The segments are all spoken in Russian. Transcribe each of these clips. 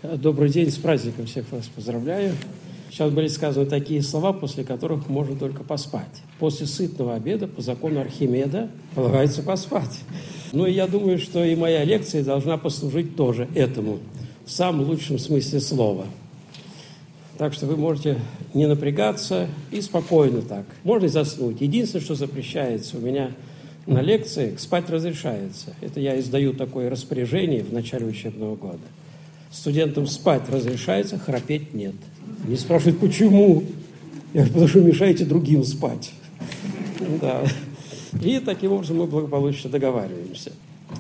Добрый день, с праздником всех вас поздравляю. Сейчас были сказаны такие слова, после которых можно только поспать. После сытного обеда, по закону Архимеда, полагается поспать. Ну и я думаю, что и моя лекция должна послужить тоже этому, в самом лучшем смысле слова. Так что вы можете не напрягаться и спокойно так. Можно и заснуть. Единственное, что запрещается у меня на лекции, спать разрешается. Это я издаю такое распоряжение в начале учебного года. Студентам спать разрешается, храпеть нет. Не спрашивают, почему? Я говорю, потому что мешаете другим спать. Да. И таким образом мы благополучно договариваемся.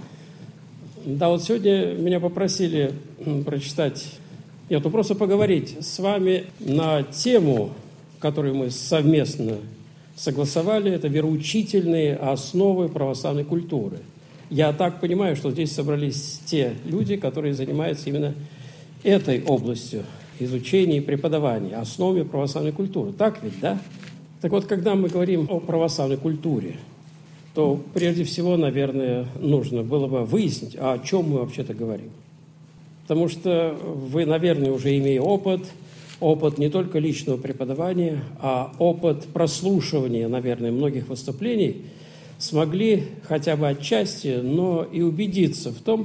Да, вот сегодня меня попросили прочитать, просто поговорить с вами на тему, которую мы совместно согласовали. Это вероучительные основы православной культуры. Я так понимаю, что здесь собрались те люди, которые занимаются именно этой областью изучения и преподавания, основами православной культуры. Так ведь, да? Так вот, когда мы говорим о православной культуре, то прежде всего, наверное, нужно было бы выяснить, о чем мы вообще-то говорим. Потому что вы, наверное, уже имея опыт не только личного преподавания, а опыт прослушивания, наверное, многих выступлений, смогли хотя бы отчасти, но и убедиться в том,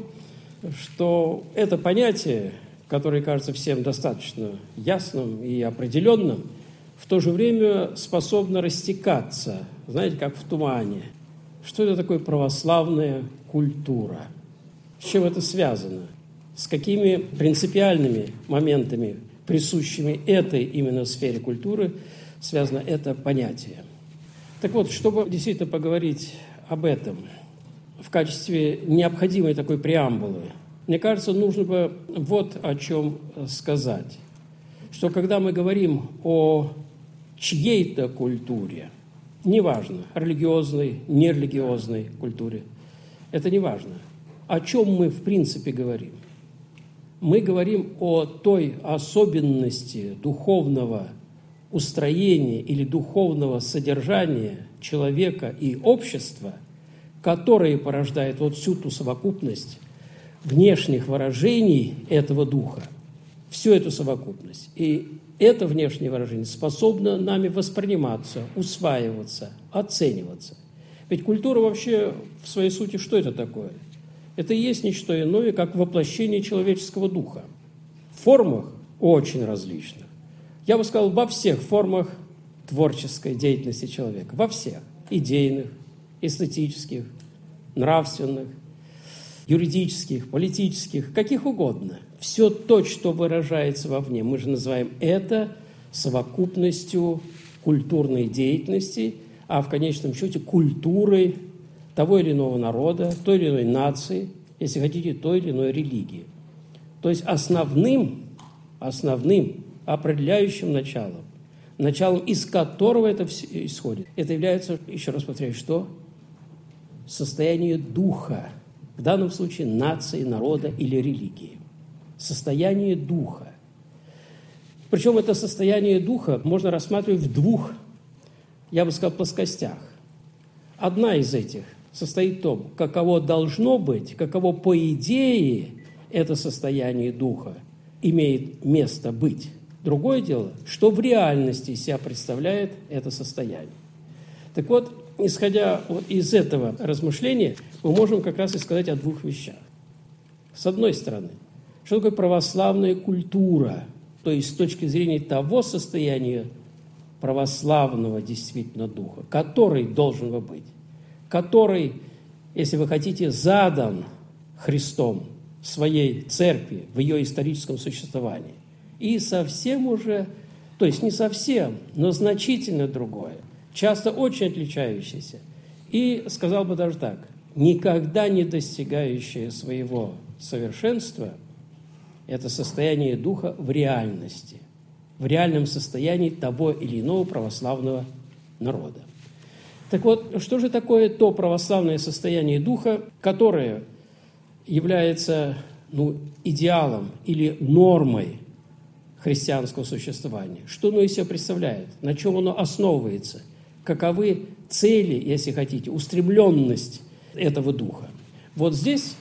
что это понятие, которое кажется всем достаточно ясным и определенным, в то же время способно растекаться, знаете, как в тумане. Что это такое православная культура? С чем это связано? С какими принципиальными моментами, присущими этой именно сфере культуры, связано это понятие? Так вот, чтобы действительно поговорить об этом в качестве необходимой такой преамбулы, мне кажется, нужно бы вот о чем сказать. Что когда мы говорим о чьей-то культуре, неважно, религиозной, нерелигиозной культуре, это не важно. О чем мы в принципе говорим? Мы говорим о той особенности духовного устроения или духовного содержания человека и общества, которые порождает вот всю ту совокупность внешних выражений этого духа, всю эту совокупность. И это внешнее выражение способно нами восприниматься, усваиваться, оцениваться. Ведь культура вообще в своей сути что это такое? Это и есть ничто иное, как воплощение человеческого духа в формах очень различных. Я бы сказал, во всех формах творческой деятельности человека. Во всех. Идейных, эстетических, нравственных, юридических, политических, каких угодно. Все то, что выражается вовне, мы же называем это совокупностью культурной деятельности, а в конечном счете культурой того или иного народа, той или иной нации, если хотите, той или иной религии. То есть основным определяющим началом, из которого это все исходит. Это является, еще раз повторяю, что? Состояние духа, в данном случае нации, народа или религии. Состояние духа. Причем это состояние духа можно рассматривать в двух, я бы сказал, плоскостях. Одна из этих состоит в том, каково должно быть, каково по идее это состояние духа имеет место быть. Другое дело, что в реальности из себя представляет это состояние. Так вот, исходя вот из этого размышления, мы можем как раз и сказать о двух вещах. С одной стороны, что такое православная культура, то есть с точки зрения того состояния православного действительно духа, который должен быть, который, если вы хотите, задан Христом своей церкви в ее историческом существовании. И совсем уже, то есть не совсем, но значительно другое, часто очень отличающееся. И, сказал бы даже так, никогда не достигающее своего совершенства это состояние духа в реальности, в реальном состоянии того или иного православного народа. Так вот, что же такое то православное состояние духа, которое является идеалом или нормой христианского существования? Что оно из себя представляет? На чем оно основывается? Каковы цели, если хотите, устремленность этого духа? Вот здесь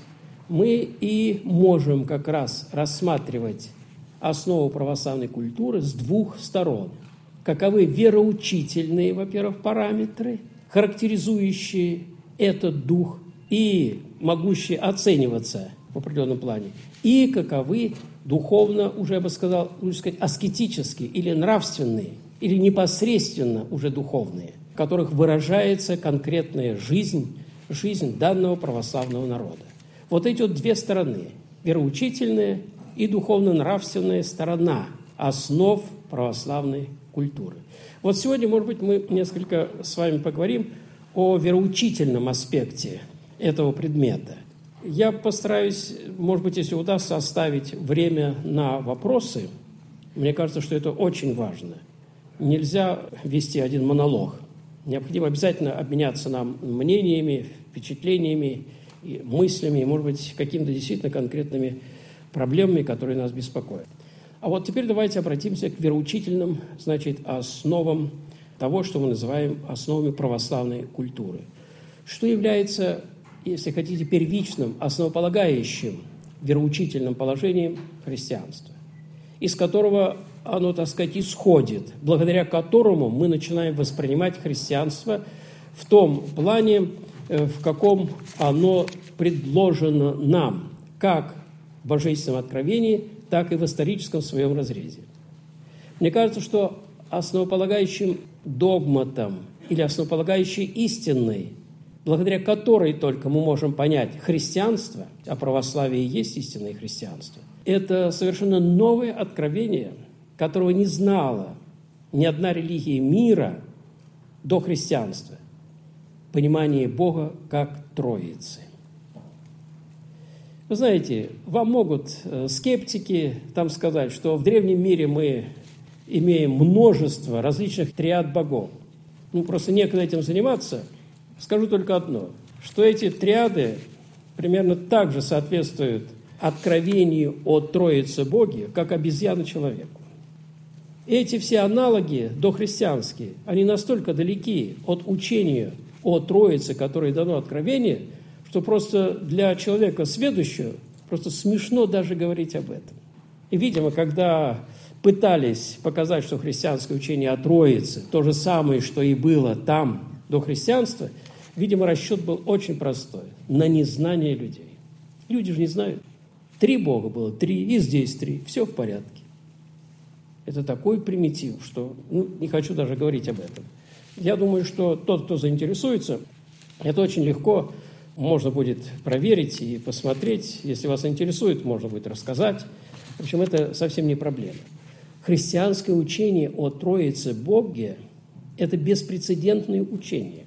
мы и можем как раз рассматривать основу православной культуры с двух сторон. Каковы вероучительные, во-первых, параметры, характеризующие этот дух и могущие оцениваться в определенном плане, и каковы духовно, уже я бы сказал, лучше сказать, аскетические или нравственные, или непосредственно уже духовные, в которых выражается конкретная жизнь данного православного народа. Вот эти вот две стороны, вероучительная и духовно-нравственная сторона основ православной культуры. Вот сегодня, может быть, мы несколько с вами поговорим о вероучительном аспекте этого предмета. Я постараюсь, может быть, если удастся, оставить время на вопросы. Мне кажется, что это очень важно. Нельзя вести один монолог. Необходимо обязательно обменяться нам мнениями, впечатлениями, мыслями, может быть, какими-то действительно конкретными проблемами, которые нас беспокоят. А вот теперь давайте обратимся к вероучительным, основам того, что мы называем основами православной культуры. Что является, если хотите, первичным, основополагающим вероучительным положением христианства, из которого оно, исходит, благодаря которому мы начинаем воспринимать христианство в том плане, в каком оно предложено нам, как в божественном откровении, так и в историческом своем разрезе. Мне кажется, что основополагающим догматом или основополагающей истиной, благодаря которой только мы можем понять христианство, а православие и есть истинное христианство, это совершенно новое откровение, которого не знала ни одна религия мира до христианства. Понимание Бога как Троицы. Вы знаете, вам могут скептики там сказать, что в древнем мире мы имеем множество различных триад богов. Просто некогда этим заниматься. Скажу только одно, что эти триады примерно так же соответствуют откровению о Троице Боге, как обезьяна человеку. Эти все аналоги дохристианские, они настолько далеки от учения о Троице, которое дано откровение, что просто для человека сведущего просто смешно даже говорить об этом. И, видимо, когда пытались показать, что христианское учение о Троице то же самое, что и было там до христианства, видимо, расчет был очень простой – на незнание людей. Люди же не знают. 3 Бога было, 3, и здесь 3, все в порядке. Это такой примитив, что не хочу даже говорить об этом. Я думаю, что тот, кто заинтересуется, это очень легко можно будет проверить и посмотреть. Если вас интересует, можно будет рассказать. В общем, это совсем не проблема. Христианское учение о Троице Боге – это беспрецедентное учение.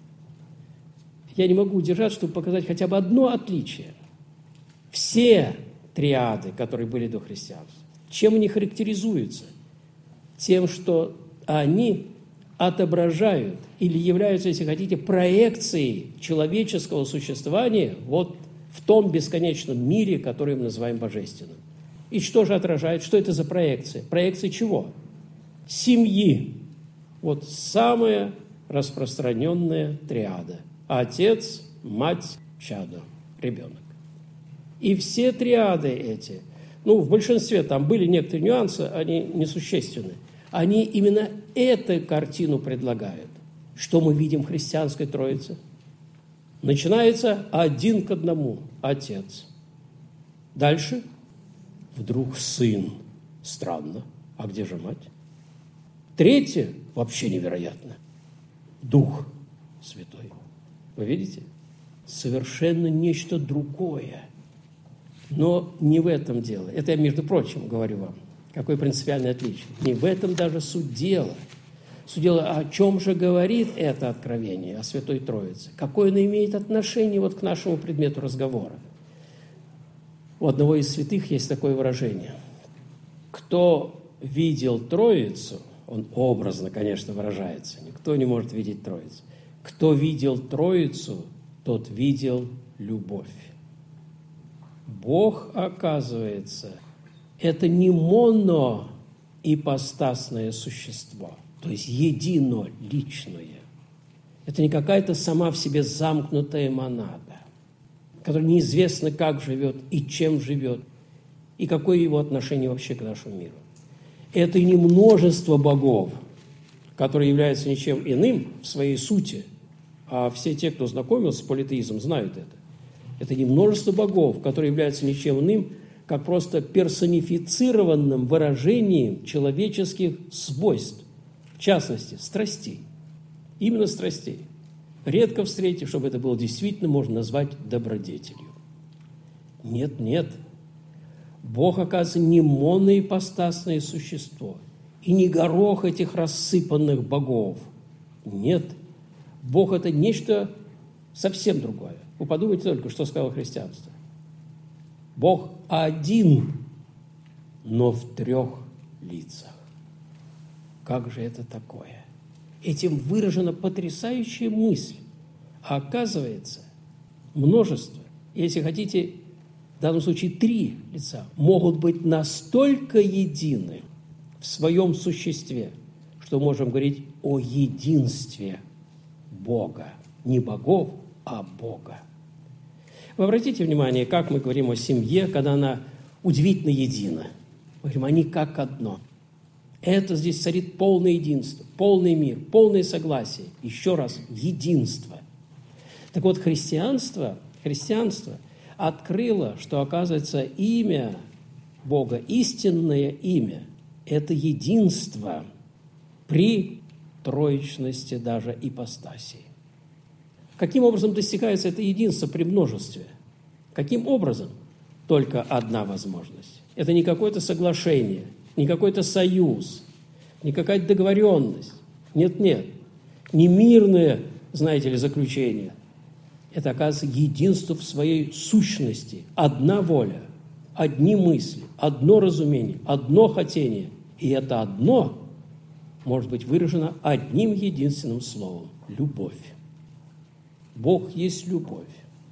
Я не могу удержать, чтобы показать хотя бы одно отличие. Все триады, которые были до христианства, чем они характеризуются? Тем, что они отображают или являются, если хотите, проекцией человеческого существования вот в том бесконечном мире, который мы называем божественным. И что же отражает? Что это за проекция? Проекция чего? Семьи. Вот самая распространенная триада. Отец, мать, чадо, ребенок. И все триады эти, в большинстве там были некоторые нюансы, они несущественны. Они именно эту картину предлагают. Что мы видим в христианской Троице? Начинается 1 к 1 Отец. Дальше вдруг Сын. Странно. А где же мать? 3 вообще невероятно. Дух Святой. Вы видите? Совершенно нечто другое. Но не в этом дело. Это я, между прочим, говорю вам. Какое принципиальное отличие. Не в этом даже суть дела. Суть дела, о чем же говорит это откровение о Святой Троице? Какое оно имеет отношение вот к нашему предмету разговора? У одного из святых есть такое выражение. Кто видел Троицу, он образно, конечно, выражается, никто не может видеть Троицу. Кто видел Троицу, тот видел любовь. Бог, оказывается, это не моноипостасное существо, то есть единоличное. Это не какая-то сама в себе замкнутая монада. который неизвестно, как живет и чем живет, и какое его отношение вообще к нашему миру. Это не множество богов, которые являются ничем иным в своей сути, а все те, кто знакомился с политеизмом, знают это. Это не множество богов, которые являются ничем иным, как просто персонифицированным выражением человеческих свойств, в частности, страстей. Именно страстей. Редко встретишь, чтобы это было действительно можно назвать добродетелью. Нет, нет. Бог, оказывается, не моноипостасное существо и не горох этих рассыпанных богов. Нет. Бог – это нечто совсем другое. Вы подумайте только, что сказало христианство. Бог один, но в 3 лицах. Как же это такое? Этим выражена потрясающая мысль. А оказывается, множество, если хотите, в данном случае 3 лица, могут быть настолько едины в своем существе, что можем говорить о единстве Бога. Не богов, а Бога. Вы обратите внимание, как мы говорим о семье, когда она удивительно едина. Мы говорим, они как одно. Это здесь царит полное единство, полный мир, полное согласие. Еще раз, единство. Так вот, христианство открыло, что, оказывается, имя Бога, истинное имя – это единство при троичности даже ипостасии. Каким образом достигается это единство при множестве? Каким образом? Только одна возможность. Это не какое-то соглашение, не какой-то союз, не какая-то договоренность. Нет-нет. Не мирное, знаете ли, заключение. Это, оказывается, единство в своей сущности. Одна воля, одни мысли, одно разумение, одно хотение. И это одно может быть выражено одним единственным словом – любовь. Бог есть любовь.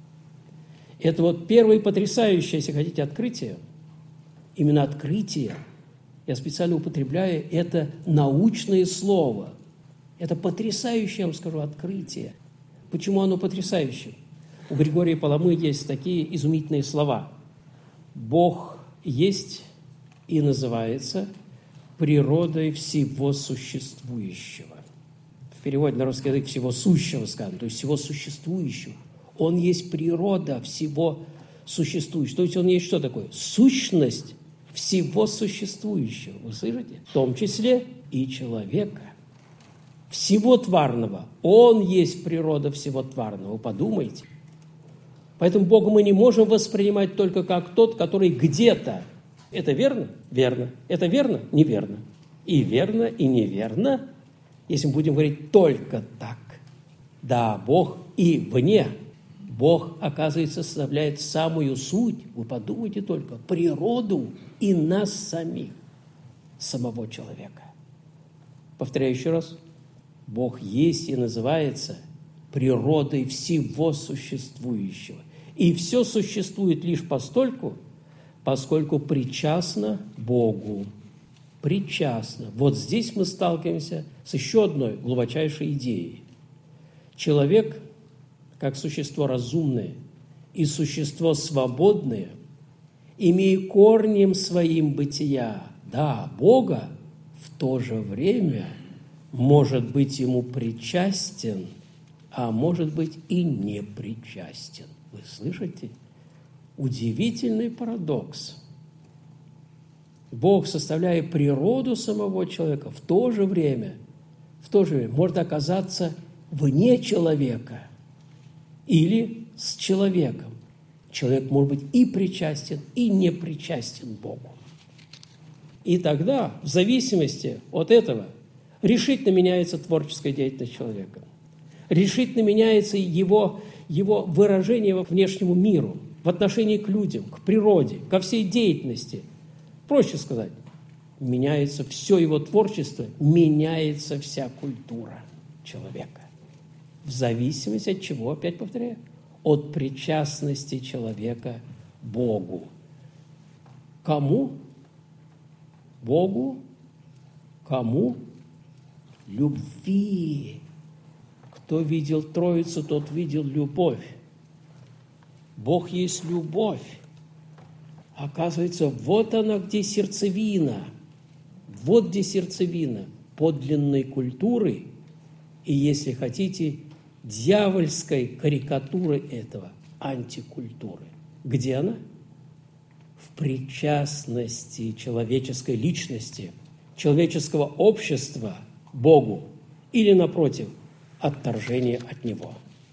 Это вот первое потрясающее, если хотите, открытие. Именно открытие, я специально употребляю это научное слово. Это потрясающее, я вам скажу, открытие. Почему оно потрясающее? У Григория Паламы есть такие изумительные слова. Бог есть и называется природой всего существующего. В переводе на русский язык всего сущего сказано, то есть всего существующего. Он есть природа всего существующего. То есть он есть что такое? Сущность всего существующего. Вы слышите? В том числе и человека. Всего тварного. Он есть природа всего тварного. Вы подумайте. Поэтому Бога мы не можем воспринимать только как тот, который где-то. Это верно? Верно. Это верно? Неверно. И верно, и неверно, если мы будем говорить только так. Да, Бог и вне. Бог, оказывается, составляет самую суть, вы подумайте только, природу и нас самих, самого человека. Повторяю еще раз. Бог есть и называется природой всего существующего. И все существует лишь постольку, поскольку причастно Богу. Причастно. Вот здесь мы сталкиваемся с еще одной глубочайшей идеей. Человек, как существо разумное и существо свободное, имея корнем своим бытия, да, Бога, в то же время может быть ему причастен, а может быть и не причастен. Вы слышите? Удивительный парадокс. Бог, составляя природу самого человека, в то же время может оказаться вне человека или с человеком. Человек может быть и причастен, и не причастен Богу. И тогда, в зависимости от этого, решительно меняется творческая деятельность человека. Решительно меняется его выражение во внешнему миру, в отношении к людям, к природе, ко всей деятельности. Проще сказать, меняется все его творчество, меняется вся культура человека. В зависимости от чего, опять повторяю, от причастности человека Богу. Кому? Богу. Кому? Любви. Кто видел Троицу, тот видел любовь. Бог есть любовь. Оказывается, вот она где сердцевина. Вот где сердцевина подлинной культуры и, если хотите, дьявольской карикатуры этого, антикультуры. Где она? В причастности человеческой личности, человеческого общества Богу или, напротив, отторжение от Него.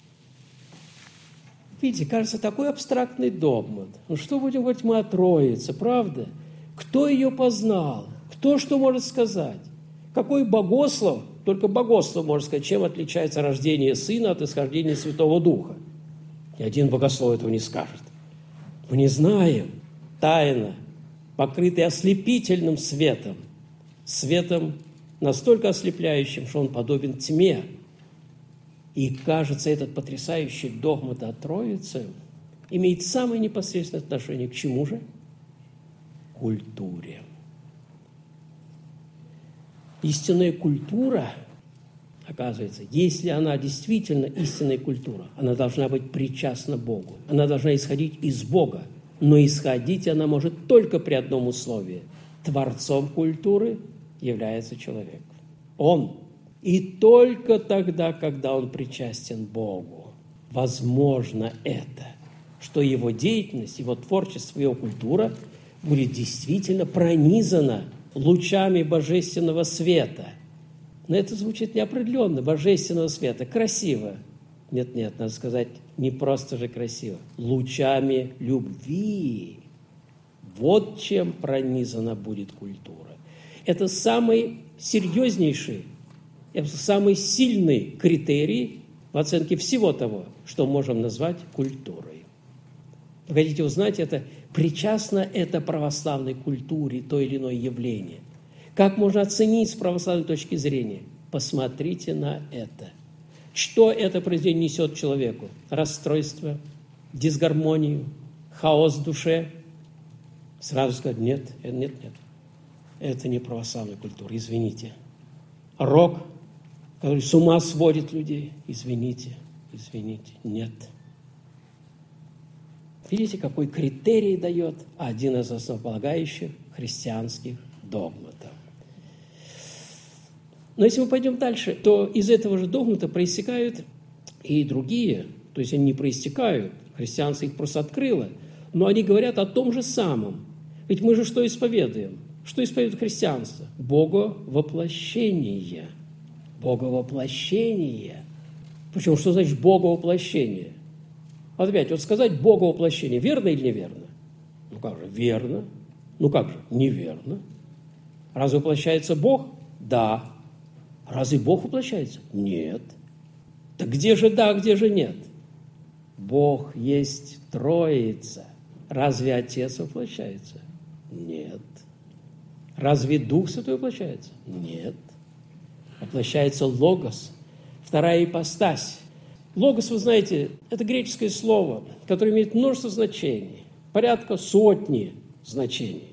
Видите, кажется, такой абстрактный догмат. Ну что будем говорить мы о Троице, правда? Кто ее познал? Кто что может сказать? Какой богослов, только богослов может сказать, чем отличается рождение Сына от исхождения Святого Духа? Ни один богослов этого не скажет. Мы не знаем. Тайна, покрытая ослепительным светом, светом настолько ослепляющим, что он подобен тьме. И, кажется, этот потрясающий догмат о Троице имеет самое непосредственное отношение к чему же? К культуре. Истинная культура, оказывается, если она действительно истинная культура, она должна быть причастна Богу. Она должна исходить из Бога. Но исходить она может только при одном условии. Творцом культуры является человек. Он. И только тогда, когда он причастен Богу, возможно это, что его деятельность, его творчество, его культура будет действительно пронизана лучами божественного света. Но это звучит неопределенно. Божественного света. Красиво. Нет, надо сказать, не просто же красиво. Лучами любви. Вот чем пронизана будет культура. Это самый серьезнейший, самый сильный критерий в оценке всего того, что можем назвать культурой. Вы хотите узнать это? Причастно это православной культуре, то или иное явление. Как можно оценить с православной точки зрения? Посмотрите на это. Что это произведение несет человеку? Расстройство, дисгармонию, хаос в душе. Сразу сказать, нет. Это не православная культура, извините. Рок, который с ума сводит людей, извините, нет. Видите, какой критерий дает один из основополагающих христианских догматов. Но если мы пойдем дальше, то из этого же догмата проистекают и другие, то есть они не проистекают, христианство их просто открыло, но они говорят о том же самом. Ведь мы же что исповедуем? Что исповедует христианство? Боговоплощение. Боговоплощение. Причем, что значит боговоплощение? Вот опять, вот сказать боговоплощение, верно или неверно? Ну как же, верно. Ну как же, неверно. Разве воплощается Бог? Да. Разве Бог воплощается? Нет. Так где же да, где же нет? Бог есть Троица. Разве Отец воплощается? Нет. Разве Дух Святой воплощается? Нет. Воплощается Логос, вторая ипостась. Логос, вы знаете, это греческое слово, которое имеет множество значений, порядка сотни значений.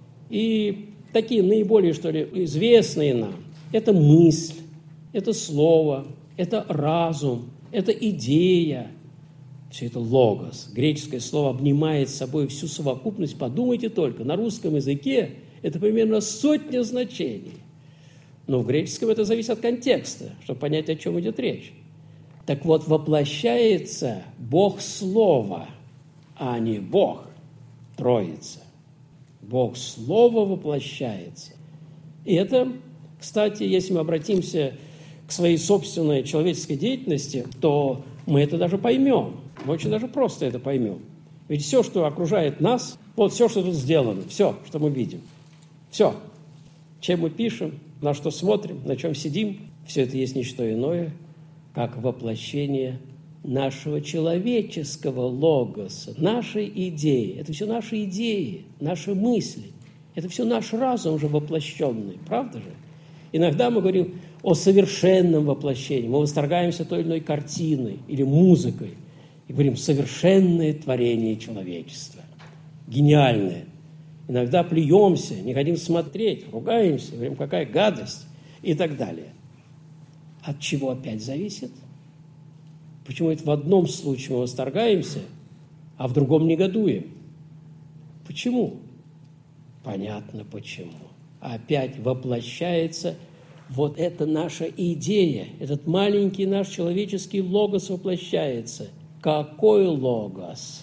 И такие наиболее, что ли, известные нам – это мысль, это слово, это разум, это идея. Все это логос. Греческое слово обнимает собой всю совокупность. Подумайте только, на русском языке это примерно 100 значений. Но в греческом это зависит от контекста, чтобы понять, о чем идет речь. Так вот, воплощается Бог Слова, а не Бог Троица. Бог Слово воплощается. И это, кстати, если мы обратимся к своей собственной человеческой деятельности, то мы это даже поймем. Мы очень даже просто это поймем. Ведь все, что окружает нас, вот все, что тут сделано, все, что мы видим, все, чем мы пишем, на что смотрим, на чем сидим, все это есть не что иное, как воплощение нашего человеческого логоса, нашей идеи. Это все наши идеи, наши мысли. Это все наш разум уже воплощенный, правда же? Иногда мы говорим о совершенном воплощении. Мы восторгаемся той или иной картиной или музыкой и говорим «совершенное творение человечества». Гениальное. Иногда плюемся, не хотим смотреть, ругаемся, говорим «какая гадость» и так далее. От чего опять зависит? Почему это в одном случае мы восторгаемся, а в другом негодуем. Почему? Понятно почему. Опять воплощается вот эта наша идея, этот маленький наш человеческий логос воплощается. Какой логос?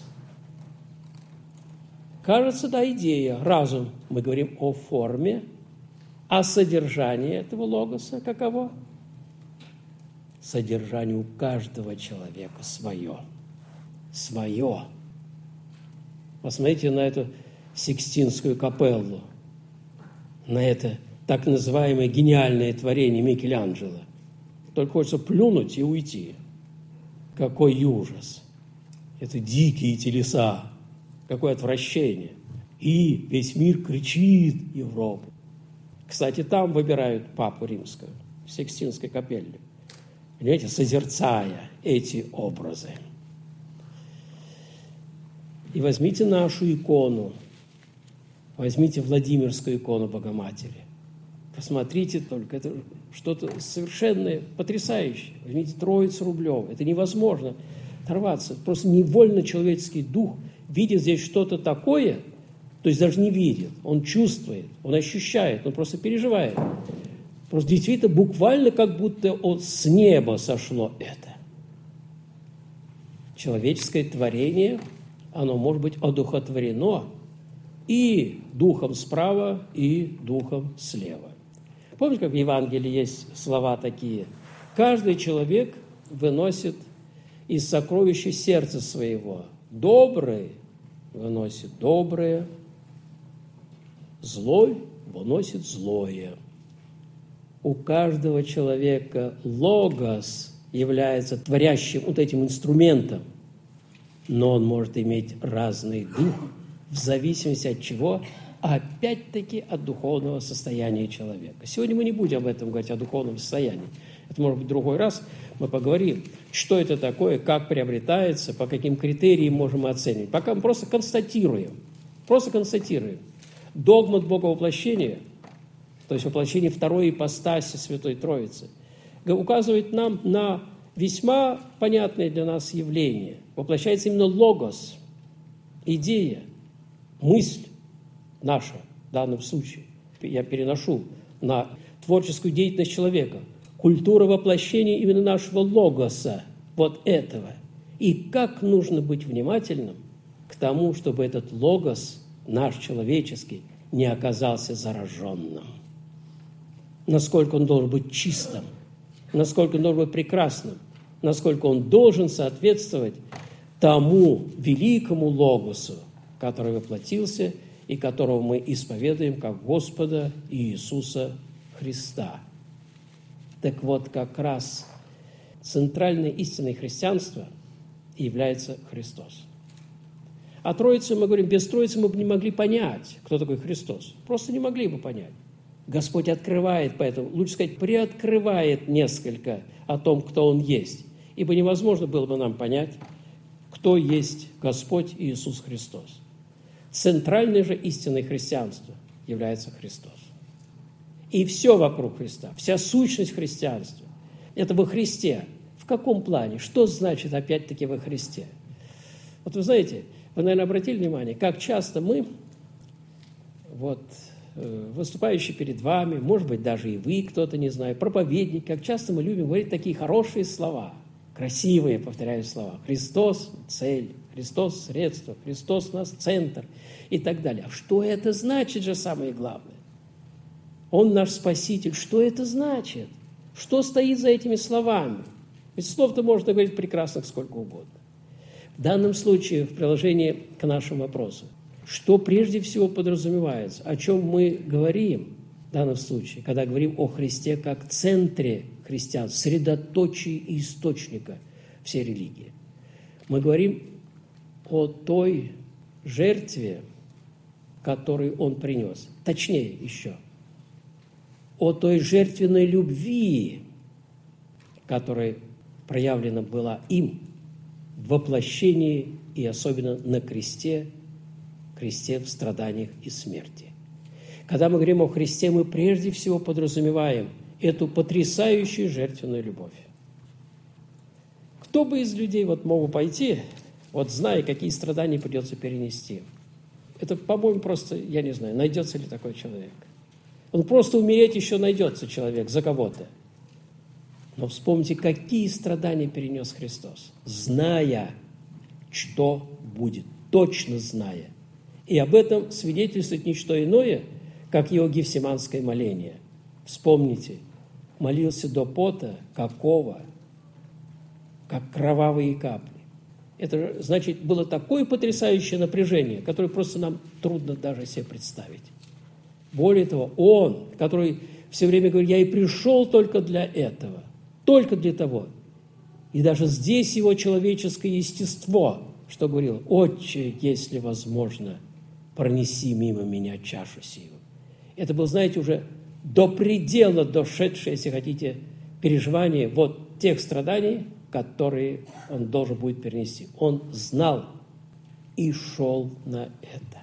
Кажется, да, идея, разум. Мы говорим о форме, а содержание этого логоса каково? Содержание у каждого человека свое. Свое. Посмотрите на эту Сикстинскую капеллу, на это так называемое гениальное творение Микеланджело. Только хочется плюнуть и уйти. Какой ужас! Это дикие телеса, какое отвращение. И весь мир кричит Европу. Кстати, там выбирают папу римского, в Сикстинской капелле. Понимаете, созерцая эти образы. И возьмите нашу икону, возьмите Владимирскую икону Богоматери. Посмотрите только, это что-то совершенно потрясающее. Возьмите Троицу Рублеву, это невозможно оторваться. Просто невольно человеческий дух видит здесь что-то такое, то есть даже не видит, он чувствует, он ощущает, он просто переживает. Просто действительно буквально как будто с неба сошло это. Человеческое творение, оно может быть одухотворено и духом справа, и духом слева. Помните, как в Евангелии есть слова такие? Каждый человек выносит из сокровища сердца своего. Добрый выносит доброе, злой выносит злое. У каждого человека логос является творящим вот этим инструментом, но он может иметь разный дух в зависимости от чего? Опять-таки от духовного состояния человека. Сегодня мы не будем об этом говорить, о духовном состоянии. Это может быть в другой раз. Мы поговорим, что это такое, как приобретается, по каким критериям можем мы оценивать. Пока мы просто констатируем. Догмат Боговоплощения, то есть воплощение второй ипостаси Святой Троицы, указывает нам на весьма понятное для нас явление. Воплощается именно логос, идея, мысль наша в данном случае. Я переношу на творческую деятельность человека. Культура воплощения именно нашего логоса, вот этого. И как нужно быть внимательным к тому, чтобы этот логос, наш человеческий, не оказался зараженным. Насколько он должен быть чистым, насколько он должен быть прекрасным, насколько он должен соответствовать тому великому логосу, который воплотился и которого мы исповедуем как Господа Иисуса Христа. Так вот, как раз центральной истиной христианства является Христос. О Троице мы говорим, без Троицы мы бы не могли понять, кто такой Христос. Просто не могли бы понять. Господь открывает, поэтому, лучше сказать, приоткрывает несколько о том, кто Он есть. Ибо невозможно было бы нам понять, кто есть Господь Иисус Христос. Центральной же истиной христианства является Христос. И все вокруг Христа, вся сущность христианства – это во Христе. В каком плане? Что значит опять-таки во Христе? Вот вы знаете, вы, наверное, обратили внимание, как часто мы, выступающие перед вами, может быть, даже и вы, кто-то, не знаю, проповедник, как часто мы любим говорить такие хорошие слова, красивые, повторяю, слова. Христос – цель, Христос – средство, Христос – у нас центр и так далее. А что это значит же самое главное? Он наш Спаситель. Что это значит? Что стоит за этими словами? Ведь слов-то можно говорить прекрасных сколько угодно. В данном случае, в приложении к нашему вопросу, что прежде всего подразумевается, о чем мы говорим в данном случае, когда говорим о Христе как центре христиан, средоточии и источника всей религии. Мы говорим о той жертве, которую Он принес. Точнее еще, о той жертвенной любви, которая проявлена была им в воплощении и особенно на кресте в страданиях и смерти. Когда мы говорим о Христе, мы прежде всего подразумеваем эту потрясающую жертвенную любовь. Кто бы из людей мог бы пойти, вот зная, какие страдания придется перенести. Это, по-моему, просто, я не знаю, найдется ли такой человек. Он просто умереть еще найдется человек за кого-то. Но вспомните, какие страдания перенес Христос, зная, что будет, точно зная. И об этом свидетельствует не что иное, как его гефсиманское моление. Вспомните, молился до пота, какого? Как кровавые капли. Это, значит, было такое потрясающее напряжение, которое просто нам трудно даже себе представить. Более того, он, который все время говорит, я и пришел только для этого, только для того. И даже здесь его человеческое естество, что говорил, «Отче, если возможно, пронеси мимо меня чашу сию». Это было, знаете, уже до предела дошедшее, если хотите, переживание вот тех страданий, которые он должен будет перенести. Он знал и шел на это.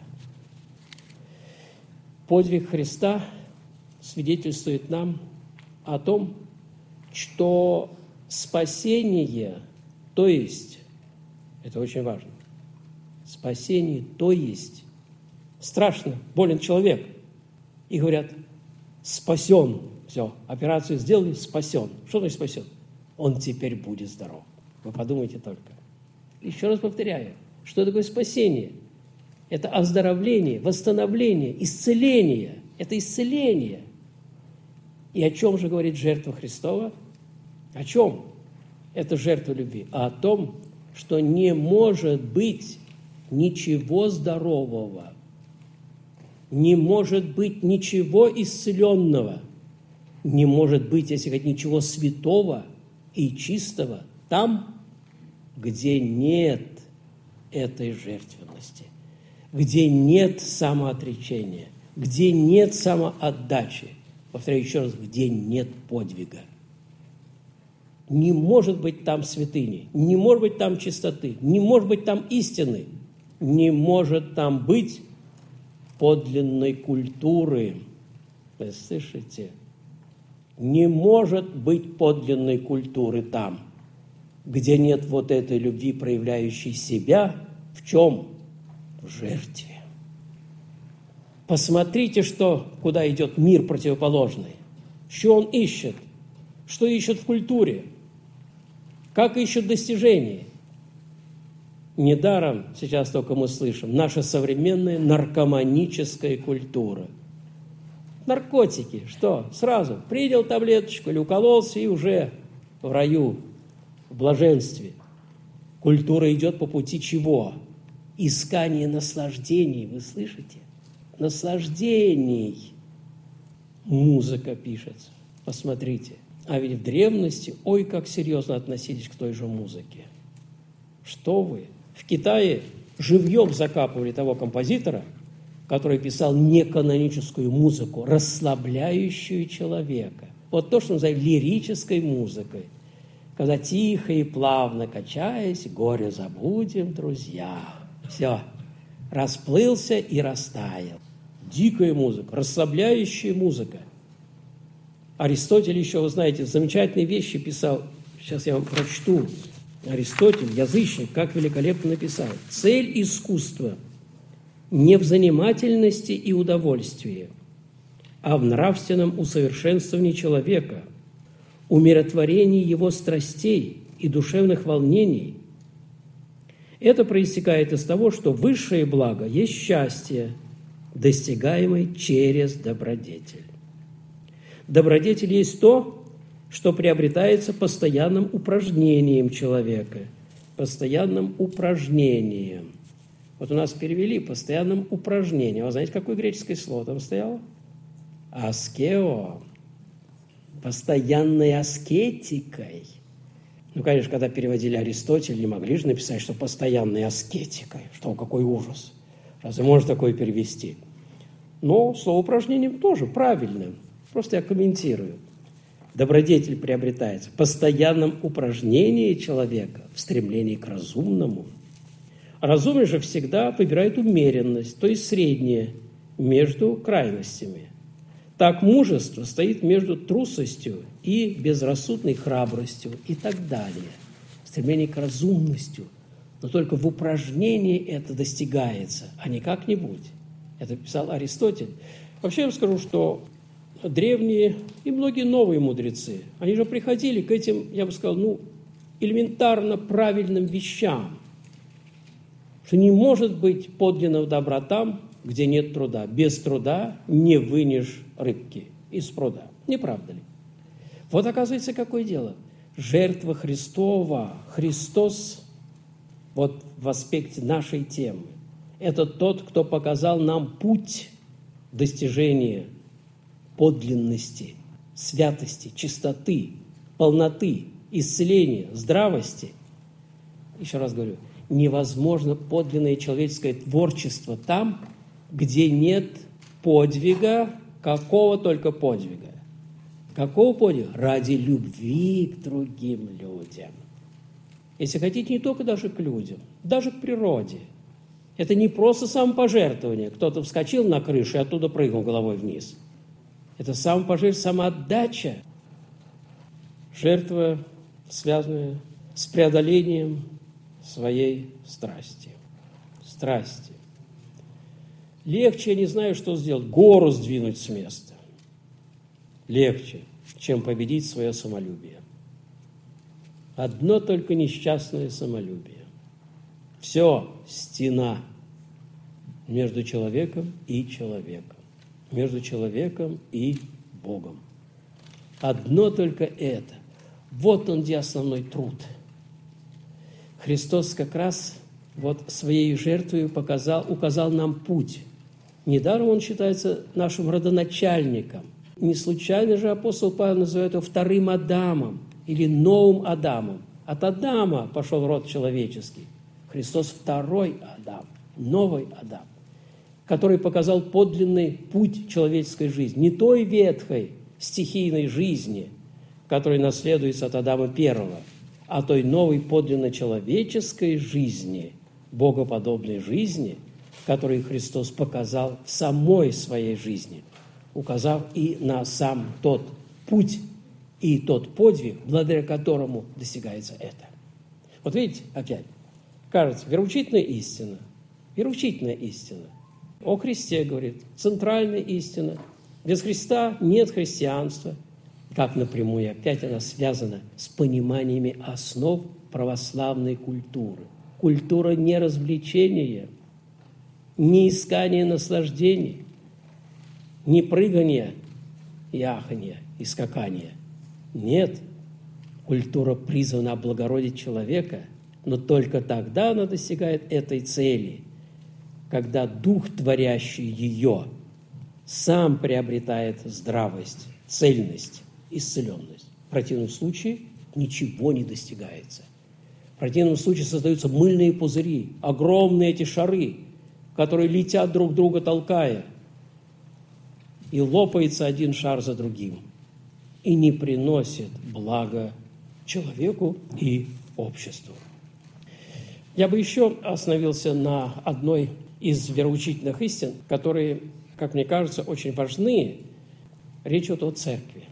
Подвиг Христа свидетельствует нам о том, что спасение, то есть, это очень важно, спасение, то есть, страшно, болен человек, и говорят, спасен, все, операцию сделали, спасен. Что значит спасен? Он теперь будет здоров. Вы подумайте только. Еще раз повторяю, что такое спасение? Это оздоровление, восстановление, исцеление. Это исцеление. И о чем же говорит жертва Христова? О чем? Это жертва любви. А о том, что не может быть ничего здорового, не может быть ничего исцеленного, не может быть, если хотите, ничего святого и чистого там, где нет этой жертвенности, где нет самоотречения, где нет самоотдачи. Повторяю еще раз, где нет подвига. Не может быть там святыни, не может быть там чистоты, не может быть там истины, не может там быть подлинной культуры. Вы слышите? Не может быть подлинной культуры там, где нет вот этой любви, проявляющей себя. В чем? В жертве. Посмотрите, куда идет мир противоположный. Что он ищет? Что ищет в культуре? Как ищут достижения? Недаром сейчас только мы слышим наша современная наркоманическая культура. Наркотики, что? Сразу принял таблеточку или укололся и уже в раю, в блаженстве. Культура идет по пути чего? Искание наслаждений, вы слышите? Наслаждений. Музыка пишется. Посмотрите. А ведь в древности, ой, как серьезно относились к той же музыке. Что вы? В Китае живьем закапывали того композитора, который писал неканоническую музыку, расслабляющую человека. Вот то, что называют лирической музыкой. Когда тихо и плавно качаясь, горе забудем, друзья. Все, расплылся и растаял. Дикая музыка, расслабляющая музыка. Аристотель еще, вы знаете, замечательные вещи писал. Сейчас я вам прочту. Аристотель, язычник, как великолепно написал. Цель искусства не в занимательности и удовольствии, а в нравственном усовершенствовании человека, умиротворении его страстей и душевных волнений. Это проистекает из того, что высшее благо есть счастье, достигаемое через добродетель. Добродетель есть то, что приобретается постоянным упражнением человека, постоянным упражнением. Вот у нас перевели постоянным упражнением. Вы знаете, какое греческое слово там стояло? Аскео. Постоянной аскетикой. Ну, конечно, когда переводили Аристотеля, не могли же написать, что постоянной аскетикой. Что, какой ужас. Разве можно такое перевести? Но слово упражнением тоже правильным. Просто я комментирую. Добродетель приобретается в постоянном упражнении человека, в стремлении к разумному. Разумный же всегда выбирает умеренность, то есть среднее, между крайностями. Так мужество стоит между трусостью и безрассудной храбростью и так далее. Стремление к разумности, Но только в упражнении это достигается, а не как-нибудь. Это писал Аристотель. Вообще я вам скажу, что древние и многие новые мудрецы, они же приходили к этим, я бы сказал, элементарно правильным вещам, что не может быть подлинного добра там, где нет труда. Без труда не вынешь рыбки из пруда. Не правда ли? Вот оказывается, какое дело. Жертва Христова, Христос, вот в аспекте нашей темы, это тот, кто показал нам путь достижения подлинности, святости, чистоты, полноты, исцеления, здравости. Еще раз говорю, невозможно подлинное человеческое творчество там, где нет подвига, какого только подвига. Какого подвига? Ради любви к другим людям. Если хотите, не только даже к людям, даже к природе. Это не просто самопожертвование. Кто-то вскочил на крышу и оттуда прыгнул головой вниз. Это самопожертвование, самоотдача. Жертва, связанная с преодолением своей страсти. Страсти. Легче, я не знаю, что сделать, гору сдвинуть с места. Легче, чем победить свое самолюбие. Одно только несчастное самолюбие. Все, стена между человеком и человеком, между человеком и Богом. Одно только это. Вот он, где основной труд. Христос как раз вот своей жертвой указал нам путь. Недаром он считается нашим родоначальником. Не случайно же апостол Павел называет его вторым Адамом или новым Адамом. От Адама пошел род человеческий. Христос второй Адам, новый Адам, который показал подлинный путь человеческой жизни. Не той ветхой стихийной жизни, которая наследуется от Адама первого, а той новой подлинно человеческой жизни, богоподобной жизни, которую Христос показал в самой своей жизни, указав и на сам тот путь и тот подвиг, благодаря которому достигается это. Вот видите, опять, кажется, вероучительная истина о Христе, говорит, центральная истина. Без Христа нет христианства. Как напрямую, опять она связана с пониманиями основ православной культуры. Культура не развлечения, не искания наслаждений, не прыгания и ахания, и скакания. Нет, культура призвана облагородить человека, но только тогда она достигает этой цели, когда дух, творящий ее, сам приобретает здравость, цельность, исцеленность. В противном случае ничего не достигается. В противном случае создаются мыльные пузыри, огромные эти шары, которые летят друг друга толкая, и лопается один шар за другим, и не приносит блага человеку и обществу. Я бы еще остановился на одной из вероучительных истин, которые, как мне кажется, очень важны. Речь идет о церкви.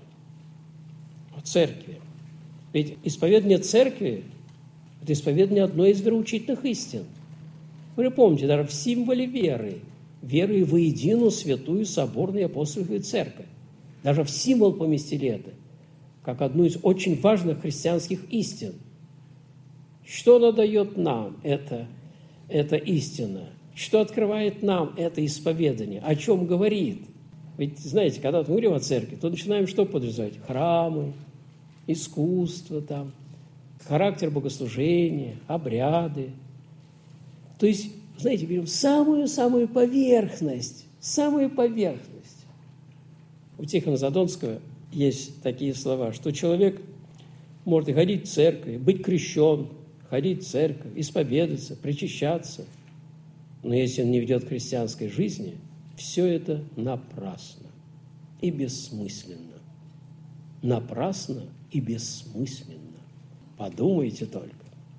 О церкви. Ведь исповедание церкви – это исповедание одной из вероучительных истин. Вы помните, даже в символе веры воедино святую соборную апостольскую церковь. Даже в символ поместили это, как одну из очень важных христианских истин. Что она дает нам, эта истина? Что открывает нам это исповедание? О чем говорит? Ведь, знаете, когда мы говорим о церкви, то начинаем что подразумевать? Храмы, искусство, там, характер богослужения, обряды. То есть, знаете, берем самую поверхность, самую поверхность. У Тихона Задонского есть такие слова, что человек может и ходить в церковь, быть крещен, ходить в церковь, исповедаться, причащаться. Но если он не ведет христианской жизни, все это напрасно и бессмысленно. Напрасно и бессмысленно. Подумайте только.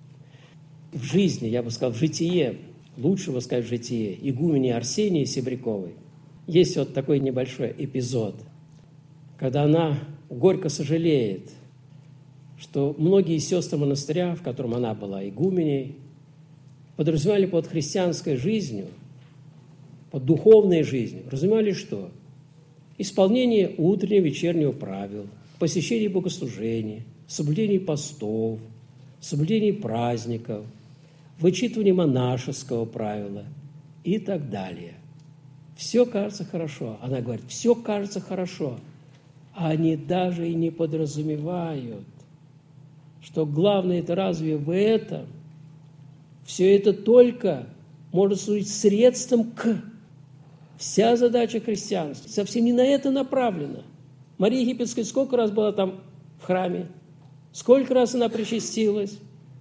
В жизни, я бы сказал, в житие, лучше бы сказать в житие, игумени Арсении Себряковой, есть вот такой небольшой эпизод, когда она горько сожалеет, что многие сестры монастыря, в котором она была игуменей, подразумевали под христианской жизнью, под духовной жизнью, разумели что? Исполнение утреннего, вечернего правил, посещение богослужений, соблюдение постов, соблюдение праздников, вычитывание монашеского правила и так далее. Все кажется хорошо. Она говорит, все кажется хорошо. А они даже и не подразумевают, что главное это разве в этом? Все это только может служить средством к. Вся задача христианства совсем не на это направлена. Мария Египетская сколько раз была там в храме? Сколько раз она причастилась?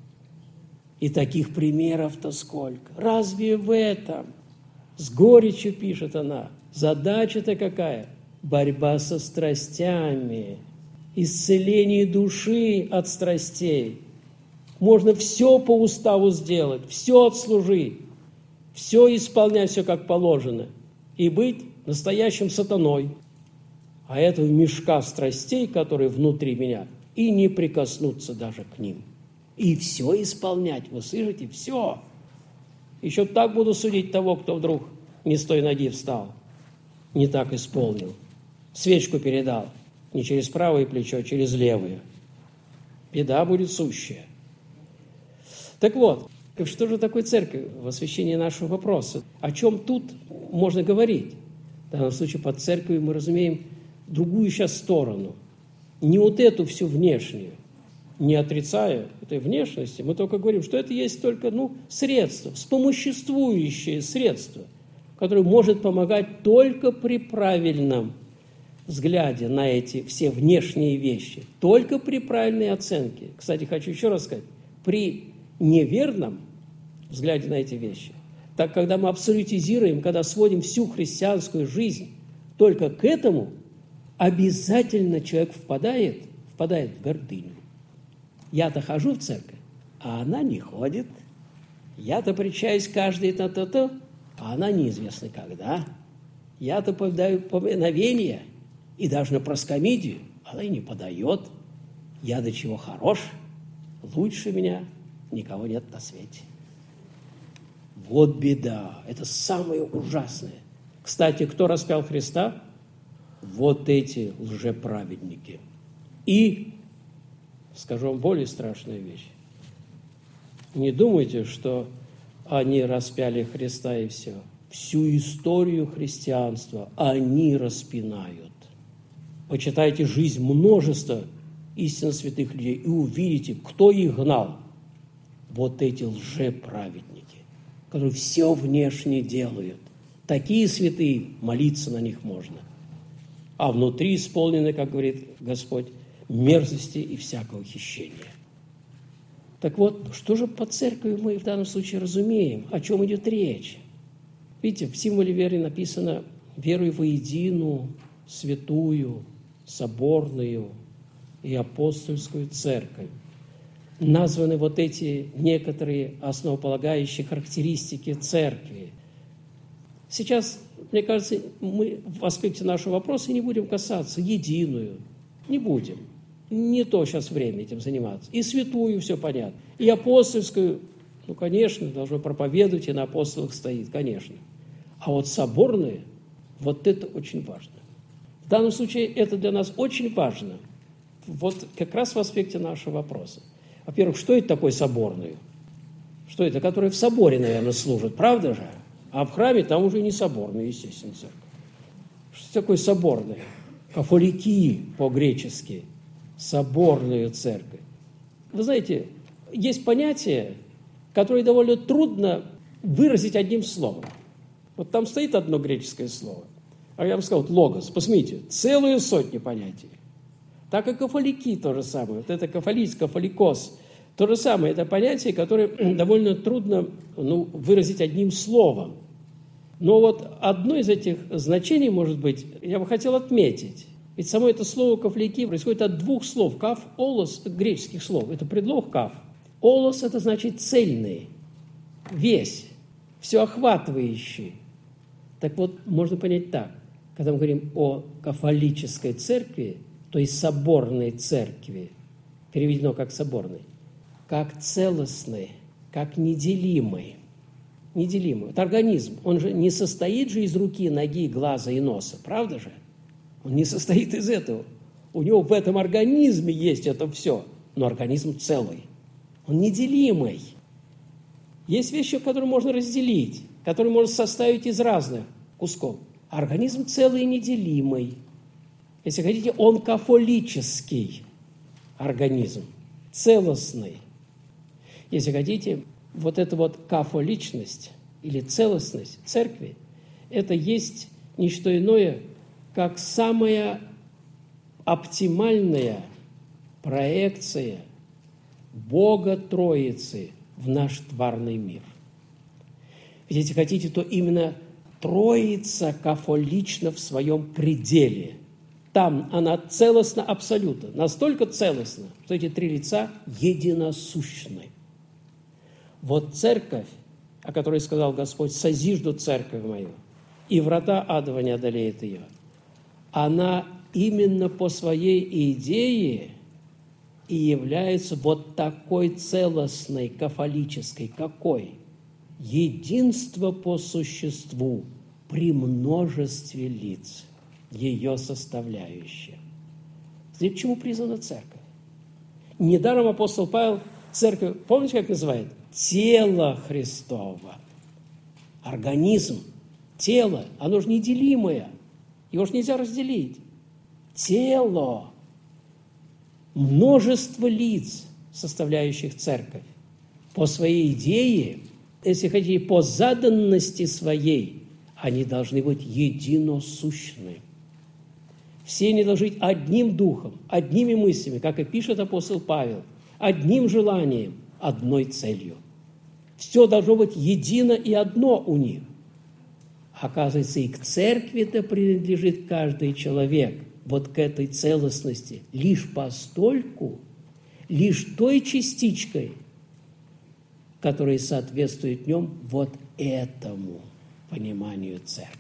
И таких примеров-то сколько. Разве в этом? С горечью пишет она. Задача-то какая? Борьба со страстями, исцеление души от страстей. Можно все по уставу сделать, все отслужить, все исполнять, все как положено, и быть настоящим сатаной. А этого мешка страстей, которые внутри меня, и не прикоснуться даже к ним. И все исполнять, вы слышите, все. Еще так буду судить того, кто вдруг не с той ноги встал, не так исполнил. Свечку передал не через правое плечо, а через левое. Беда будет сущая. Так вот, что же такое церковь в освящении нашего вопроса? О чем тут можно говорить? В данном случае под церковью мы разумеем другую сейчас сторону. Не вот эту всю внешнюю, не отрицая этой внешности, мы только говорим, что это есть только средство, вспомоществующее средство, которое может помогать только при правильном взгляде на эти все внешние вещи, только при правильной оценке. Кстати, хочу еще раз сказать, при неверном взгляде на эти вещи, так когда мы абсолютизируем, когда сводим всю христианскую жизнь только к этому, обязательно человек впадает в гордыню. Я-то хожу в церковь, а она не ходит. Я-то причаюсь каждый то-то-то, а она неизвестно когда. Я-то подаю поминовение и даже на проскомидию, она и не подает. Я до чего хорош, лучше меня никого нет на свете. Вот беда, это самое ужасное. Кстати, кто распял Христа? Вот эти лжеправедники. И, скажу вам более страшную вещь. Не думайте, что они распяли Христа и все. Всю историю христианства они распинают. Почитайте жизнь множества истинно святых людей и увидите, кто их гнал. Вот эти лжеправедники, которые все внешне делают. Такие святые, молиться на них можно. А внутри исполнены, как говорит Господь, мерзости и всякого хищения. Так вот, что же по церкви мы в данном случае разумеем? О чем идет речь? Видите, в символе веры написано «веруй воединую, святую, соборную и апостольскую церковь». Названы вот эти некоторые основополагающие характеристики церкви. Сейчас, мне кажется, мы в аспекте нашего вопроса не будем касаться единую, не будем. Не то сейчас время этим заниматься. И святую все понятно, и апостольскую, конечно, должно проповедовать, и на апостолах стоит, конечно. А вот соборные, вот это очень важно. В данном случае это для нас очень важно, вот как раз в аспекте нашего вопроса. Во-первых, что это такое соборную? Что это? Которые в соборе, наверное, служат, правда же? А в храме там уже не соборная, естественно, церковь. Что такое соборная? Кафолики по-гречески. Соборную церковь. Вы знаете, есть понятие, которое довольно трудно выразить одним словом. Вот там стоит одно греческое слово. А я вам сказал, логос. Посмотрите, целую сотню понятий. Так и кафолики то же самое. Вот это кафолис, кафоликос. То же самое. Это понятие, которое довольно трудно выразить одним словом. Но вот одно из этих значений, может быть, я бы хотел отметить. Ведь само это слово кафолики происходит от двух слов. Каф, олос, греческих слов. Это предлог каф. Олос – это значит цельный, весь, все охватывающий. Так вот, можно понять так. Когда мы говорим о кафолической церкви, то есть соборной церкви, переведено как соборной, как целостной, как неделимой. неделимый. Вот организм, он же не состоит же из руки, ноги, глаза и носа, правда же? Он не состоит из этого. У него в этом организме есть это все, но организм целый. Он неделимый. Есть вещи, которые можно разделить, которые можно составить из разных кусков. А организм целый и неделимый. Если хотите, он кафолический организм, целостный. Если хотите, вот эта вот кафоличность или целостность церкви, это есть не что иное, как самая оптимальная проекция Бога Троицы в наш тварный мир. Ведь если хотите, то именно Троица кафолична в своем пределе. Там она целостна абсолютно, настолько целостна, что эти три лица единосущны. Вот церковь, о которой сказал Господь, «Созижду церковь мою, и врата адова не одолеет ее», она именно по своей идее и является вот такой целостной, кафолической. Какой? Единство по существу при множестве лиц, ее составляющие. Для чему призвана церковь? Недаром апостол Павел церковь, помните, как называет? Тело Христово. Организм, тело, оно же неделимое. Его же нельзя разделить. Тело. Множество лиц, составляющих церковь. По своей идее, если хотите, по заданности своей, они должны быть единосущны. Все они должны быть одним духом, одними мыслями, как и пишет апостол Павел, одним желанием, одной целью. Все должно быть едино и одно у них. Оказывается, и к церкви-то принадлежит каждый человек, вот к этой целостности, лишь постольку, лишь той частичкой, которая соответствует в нем вот этому пониманию церкви.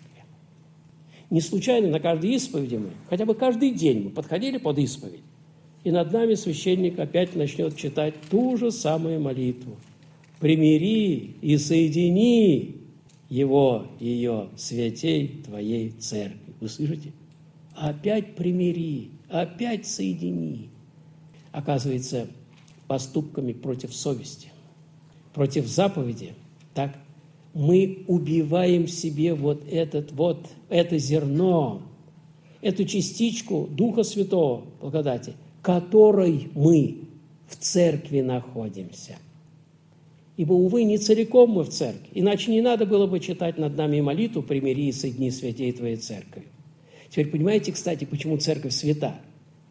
Не случайно на каждой исповеди мы, хотя бы каждый день мы подходили под исповедь, и над нами священник опять начнет читать ту же самую молитву. «Примири и соедини его, ее, святей твоей церкви». Вы слышите? Опять примири, опять соедини. Оказывается, поступками против совести, против заповеди, так, мы убиваем в себе вот это зерно, эту частичку Духа Святого, благодати, которой мы в церкви находимся. Ибо, увы, не целиком мы в церкви, иначе не надо было бы читать над нами молитву «Примири и соедини святей твоей церкви». Теперь понимаете, кстати, почему церковь свята?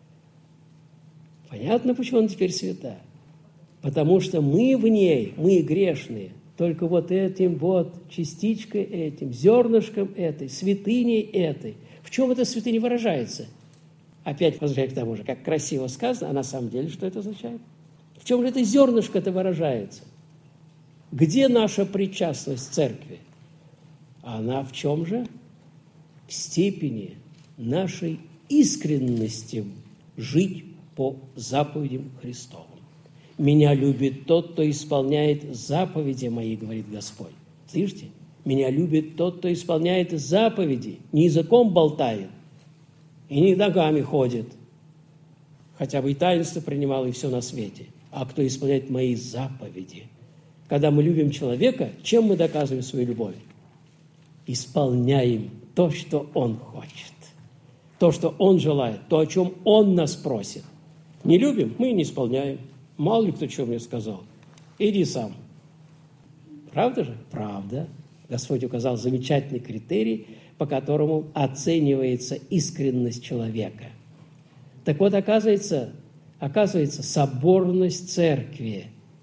Понятно, почему она теперь свята? Потому что мы в ней, мы грешные, только вот этим вот частичкой этим, зернышком этой, святыней этой. В чем эта святыня выражается? Опять возвращаясь к тому же, как красиво сказано, а на самом деле что это означает? В чем же это зернышко-то выражается? Где наша причастность церкви? Она в чем же? В степени нашей искренности жить по заповедям Христовым. «Меня любит тот, кто исполняет заповеди мои», говорит Господь. Слышите? «Меня любит тот, кто исполняет заповеди», не языком болтает и не ногами ходит, хотя бы и таинство принимал, и все на свете, а кто исполняет мои заповеди. Когда мы любим человека, чем мы доказываем свою любовь? Исполняем то, что он хочет, то, что он желает, то, о чем он нас просит. Не любим, мы не исполняем. Мало ли кто чего мне сказал. Иди сам. Правда же? Правда. Господь указал замечательный критерий, по которому оценивается искренность человека. Так вот, оказывается, соборность церкви.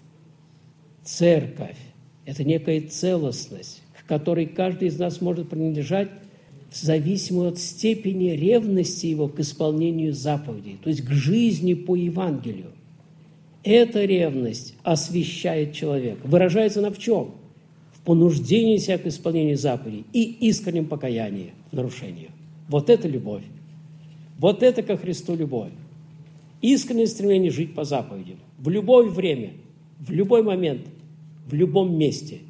Церковь – это некая целостность, к которой каждый из нас может принадлежать в зависимости от степени ревности его к исполнению заповедей, то есть к жизни по Евангелию. Эта ревность освящает человека. Выражается она в чем? В понуждении себя к исполнению заповедей и искреннем покаянии в нарушениях. Вот это любовь. Вот это ко Христу любовь. Искреннее стремление жить по заповедям. В любое время, в любой момент, в любом месте.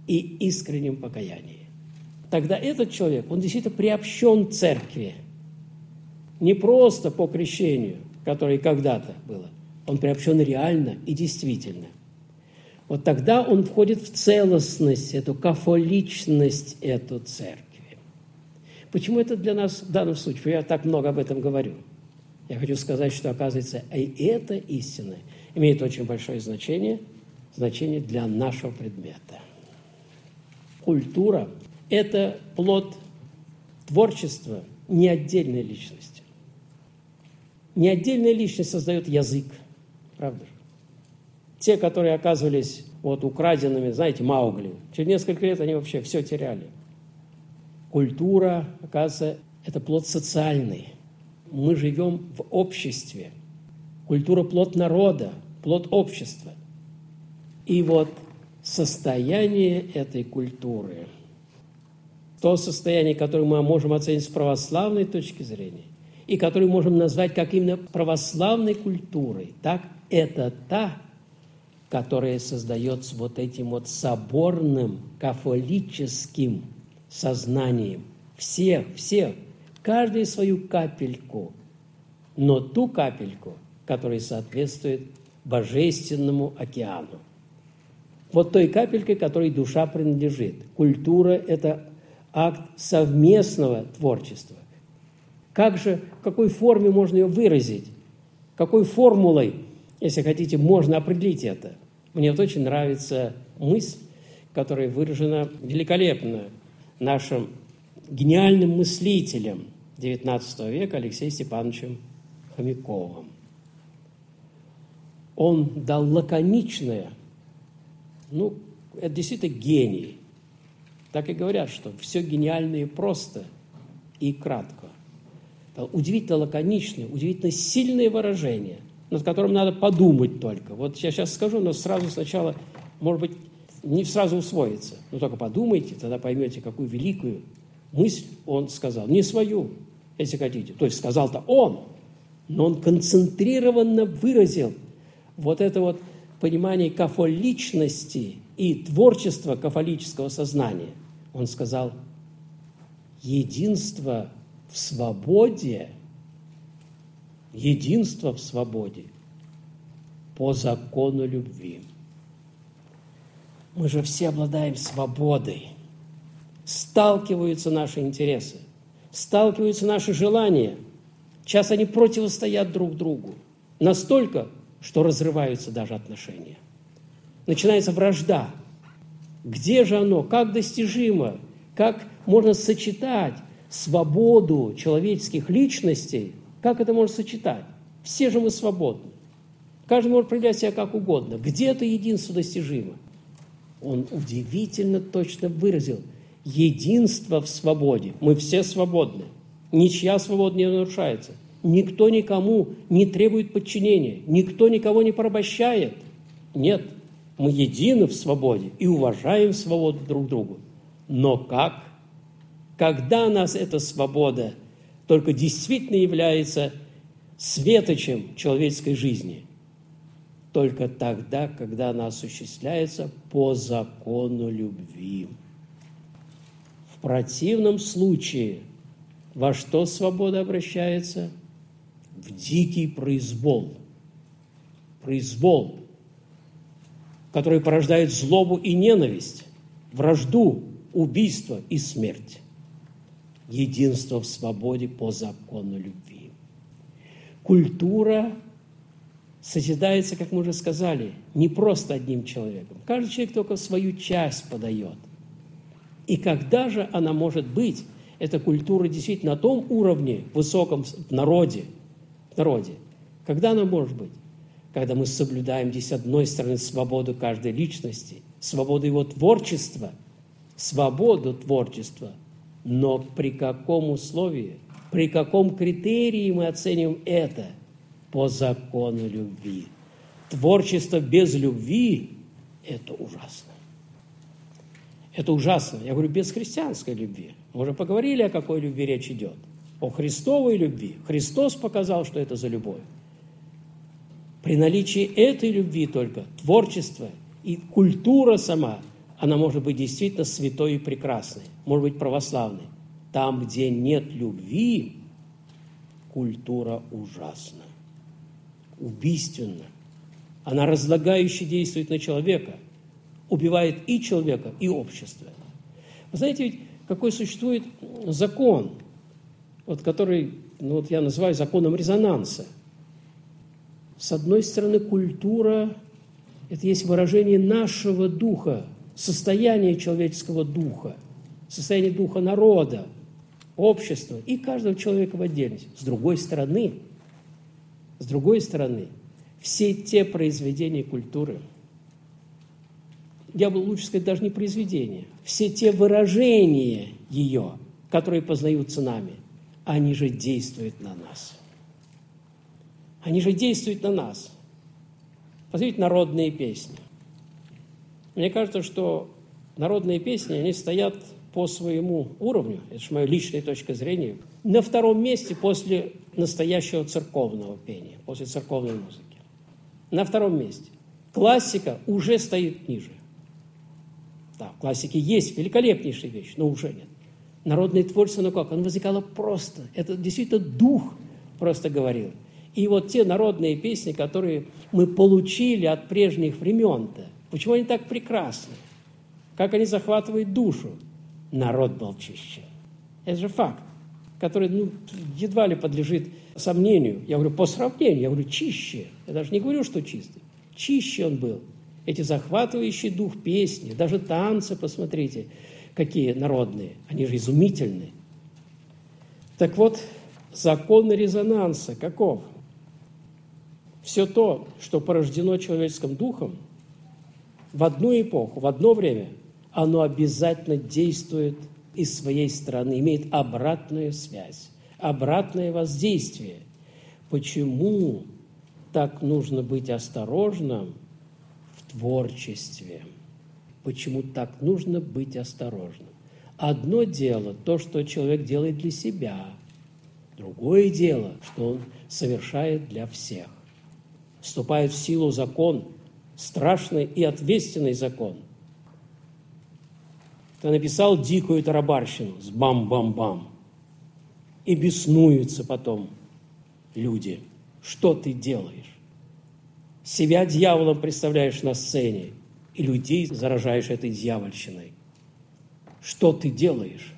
и искреннем покаянии. Тогда этот человек, он действительно приобщен к церкви. Не просто по крещению, которое когда-то было. Он приобщен реально и действительно. Вот тогда он входит в целостность, эту кафоличность, эту церкви. Почему это для нас в данном случае? Я так много об этом говорю. Я хочу сказать, что, оказывается, и эта истина имеет очень большое значение для нашего предмета. Культура – это плод творчества не отдельной личности. Не отдельная личность создает язык, правда же? Те, которые оказывались украденными, знаете, Маугли, через несколько лет они вообще все теряли. Культура, оказывается, это плод социальный. Мы живем в обществе. Культура – плод народа, плод общества. И состояние этой культуры, то состояние, которое мы можем оценить с православной точки зрения, и которое можем назвать как именно православной культурой, так это та, которая создается этим соборным, кафолическим сознанием. Всех, каждый свою капельку, но ту капельку, которая соответствует божественному океану. Той капелькой, которой душа принадлежит. Культура – это акт совместного творчества. В какой форме можно ее выразить? Какой формулой, если хотите, можно определить это? Мне очень нравится мысль, которая выражена великолепно нашим гениальным мыслителем XIX века Алексеем Степановичем Хомяковым. Он дал лаконичное, это действительно гений. Так и говорят, что все гениальное просто и кратко. Удивительно лаконичное, удивительно сильное выражение, над которым надо подумать только. Я сейчас скажу, но сначала, может быть, не сразу усвоится. Но только подумайте, тогда поймете, какую великую мысль он сказал. Не свою, если хотите. То есть сказал-то он, но он концентрированно выразил это понимание кафоличности и творчества кафолического сознания. Он сказал: единство в свободе по закону любви. Мы же все обладаем свободой. Сталкиваются наши интересы, сталкиваются наши желания. Часто они противостоят друг другу. Настолько, что разрываются даже отношения. Начинается вражда. Где же оно? Как достижимо? Как можно сочетать свободу человеческих личностей? Как это можно сочетать? Все же мы свободны. Каждый может проявлять себя как угодно. Где это единство достижимо? Он удивительно точно выразил единство в свободе. Мы все свободны. Ничья свобода не нарушается. Никто никому не требует подчинения. Никто никого не порабощает. Нет, мы едины в свободе и уважаем свободу друг другу. Но как? Когда нас эта свобода только действительно является светочем человеческой жизни? Только тогда, когда она осуществляется по закону любви. В противном случае во что свобода обращается? В дикий произвол. Произвол, который порождает злобу и ненависть, вражду, убийство и смерть. Единство в свободе по закону любви. Культура созидается, как мы уже сказали, не просто одним человеком. Каждый человек только свою часть подает. И когда же она может быть, эта культура действительно на том уровне высоком в народе, когда она может быть? Когда мы соблюдаем здесь, с одной стороны, свободу каждой личности, свободу его творчества, но при каком условии, при каком критерии мы оцениваем это? По закону любви. Творчество без любви – это ужасно. Это ужасно. Я говорю, без христианской любви. Мы уже поговорили, о какой любви речь идет. О Христовой любви. Христос показал, что это за любовь. При наличии этой любви только творчество и культура сама, она может быть действительно святой и прекрасной, может быть православной. Там, где нет любви, культура ужасна, убийственна. Она разлагающе действует на человека, убивает и человека, и общество. Вы знаете, ведь какой существует закон, который я называю законом резонанса. С одной стороны, культура – это есть выражение нашего духа, состояние человеческого духа, состояние духа народа, общества и каждого человека в отдельности. С другой стороны, все те произведения культуры, я бы лучше сказать, даже не произведения, все те выражения ее, которые познаются нами, они же действуют на нас. Они же действуют на нас. Посмотрите, народные песни. Мне кажется, что народные песни, они стоят по своему уровню, это же моя личная точка зрения, на втором месте после настоящего церковного пения, после церковной музыки. На втором месте. Классика уже стоит ниже. Да, в классике есть великолепнейшие вещи, но уже нет. Народное творчество, оно возникало просто. Это действительно дух просто говорил. И вот те народные песни, которые мы получили от прежних времен-то, почему они так прекрасны? Как они захватывают душу? Народ был чище. Это же факт, который едва ли подлежит сомнению. Я говорю, по сравнению, я говорю, чище. Я даже не говорю, что чистый. Чище он был. Эти захватывающие дух песни, даже танцы, посмотрите, какие народные. Они же изумительны. Так вот, закон резонанса каков? Все то, что порождено человеческим духом, в одну эпоху, в одно время, оно обязательно действует из своей стороны, имеет обратную связь, обратное воздействие. Почему так нужно быть осторожным в творчестве? Почему так нужно быть осторожным? Одно дело то, что человек делает для себя, другое дело, что он совершает для всех. Вступает в силу закон, страшный и ответственный закон. Ты написал дикую тарабарщину с бам-бам-бам, и беснуются потом люди. Что ты делаешь? Себя дьяволом представляешь на сцене, и людей заражаешь этой дьявольщиной. Что ты делаешь?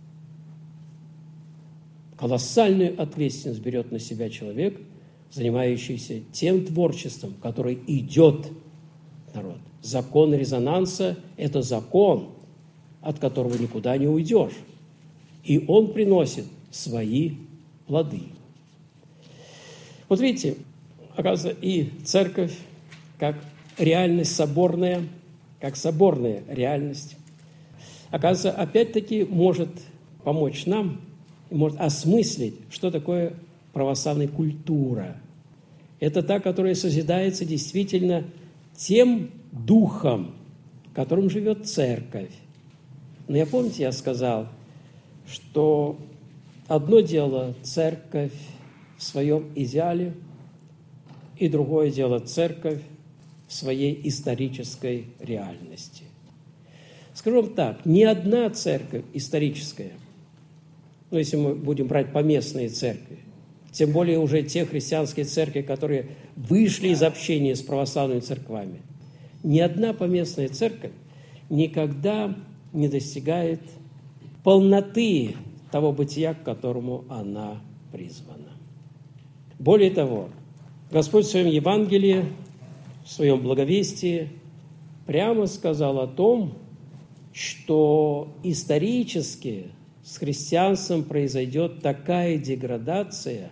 Колоссальную ответственность берет на себя человек, занимающийся тем творчеством, который идет в народ. Закон резонанса – это закон, от которого никуда не уйдешь. И он приносит свои плоды. Вот видите, оказывается, и церковь, как реальность соборная, как соборная реальность, оказывается, опять-таки может помочь нам, может осмыслить, что такое православная культура. Это та, которая созидается действительно тем духом, которым живет церковь. Но я сказал, что одно дело церковь в своем идеале, и другое дело церковь в своей исторической реальности. Скажу вам так, ни одна церковь историческая, если мы будем брать поместные церкви, тем более уже те христианские церкви, которые вышли из общения с православными церквами, ни одна поместная церковь никогда не достигает полноты того бытия, к которому она призвана. Более того, Господь в своем Евангелии, в своем благовестии прямо сказал о том, что исторически с христианством произойдет такая деградация,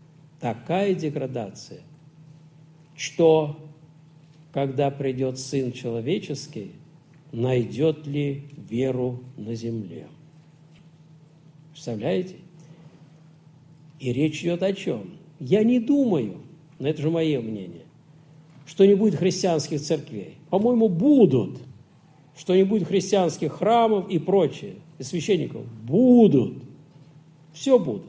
что, когда придет Сын Человеческий, найдет ли веру на земле? Представляете? И речь идет о чем? Я не думаю, но это же мое мнение, что не будет христианских церквей. По-моему, будут. Что не будет христианских храмов и прочее, и священников. Будут. Все будут.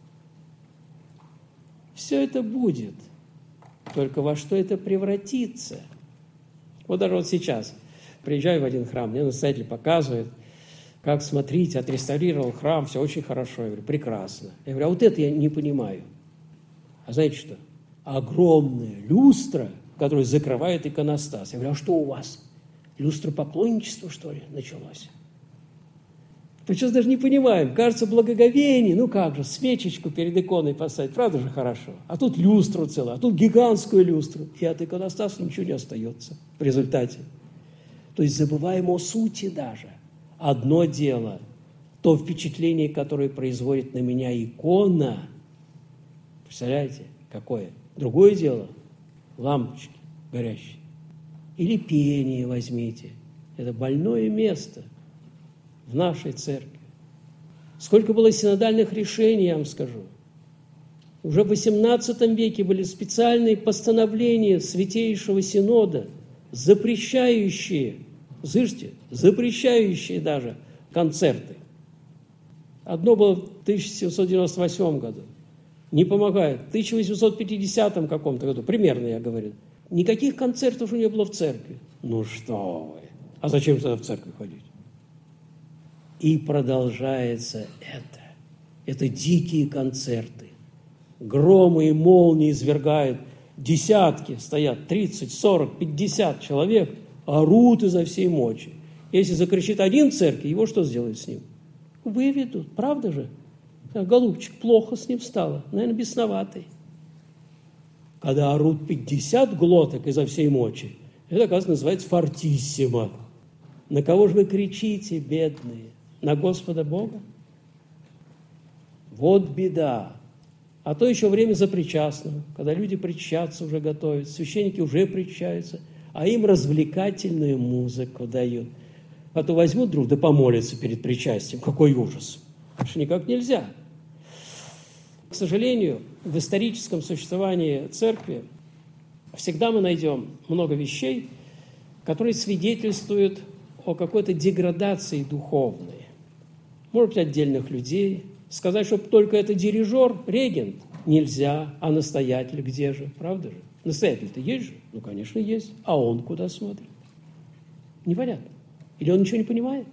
Все это будет. Только во что это превратится? Вот даже вот сейчас. Приезжаю в один храм, мне настоятель показывает, как, смотрите, отреставрировал храм, все очень хорошо. Я говорю, прекрасно. Я говорю, а вот это я не понимаю. А знаете что? Огромная люстра, которая закрывает иконостас. Я говорю, а что у вас? Люстропоклонничество, что ли, началось? Мы сейчас даже не понимаем. Кажется, благоговение, ну как же, свечечку перед иконой поставить, правда же хорошо? А тут люстру целую, а тут гигантскую люстру. И от иконостаса ничего не остается в результате. То есть забываем о сути даже. Одно дело, то впечатление, которое производит на меня икона. Представляете, какое? Другое дело, лампочки горящие. Или пение возьмите. Это больное место в нашей церкви. Сколько было синодальных решений, я вам скажу. Уже в XVIII веке были специальные постановления Святейшего Синода, запрещающие, слышите, запрещающие даже концерты. Одно было в 1798 году. Не помогает. В 1850 каком-то году, примерно я говорю, никаких концертов уже не было в церкви. Ну что вы? А зачем тогда в церковь ходить? И продолжается это. Это дикие концерты. Громы и молнии извергают. Десятки стоят, 30, 40, 50 человек, орут изо всей мочи. Если закричит один в церкви, его что сделают с ним? Выведут, правда же? Голубчик, плохо с ним стало, наверное, бесноватый. Когда орут 50 глоток изо всей мочи, это, оказывается, называется фортиссимо. На кого же вы кричите, бедные? На Господа Бога? Вот беда. А то еще время запричастного, когда люди причащаться уже готовят, священники уже причащаются, а им развлекательную музыку дают. А то возьмут друг да помолятся перед причастием. Какой ужас! Потому что никак нельзя. К сожалению, в историческом существовании церкви всегда мы найдем много вещей, которые свидетельствуют о какой-то деградации духовной. Может быть, отдельных людей. Сказать, что только это дирижер, регент, нельзя. А настоятель где же? Правда же? Настоятель-то есть же? Ну, конечно, есть. А он куда смотрит? Непонятно. Или он ничего не понимает?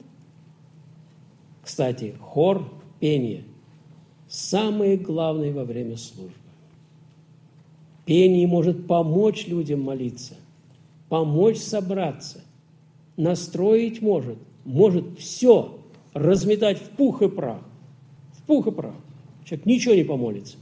Кстати, хор, пение – самое главное во время службы. Пение может помочь людям молиться, помочь собраться, настроить может все разметать в пух и прах. В пух и прах. Человек ничего не помолится.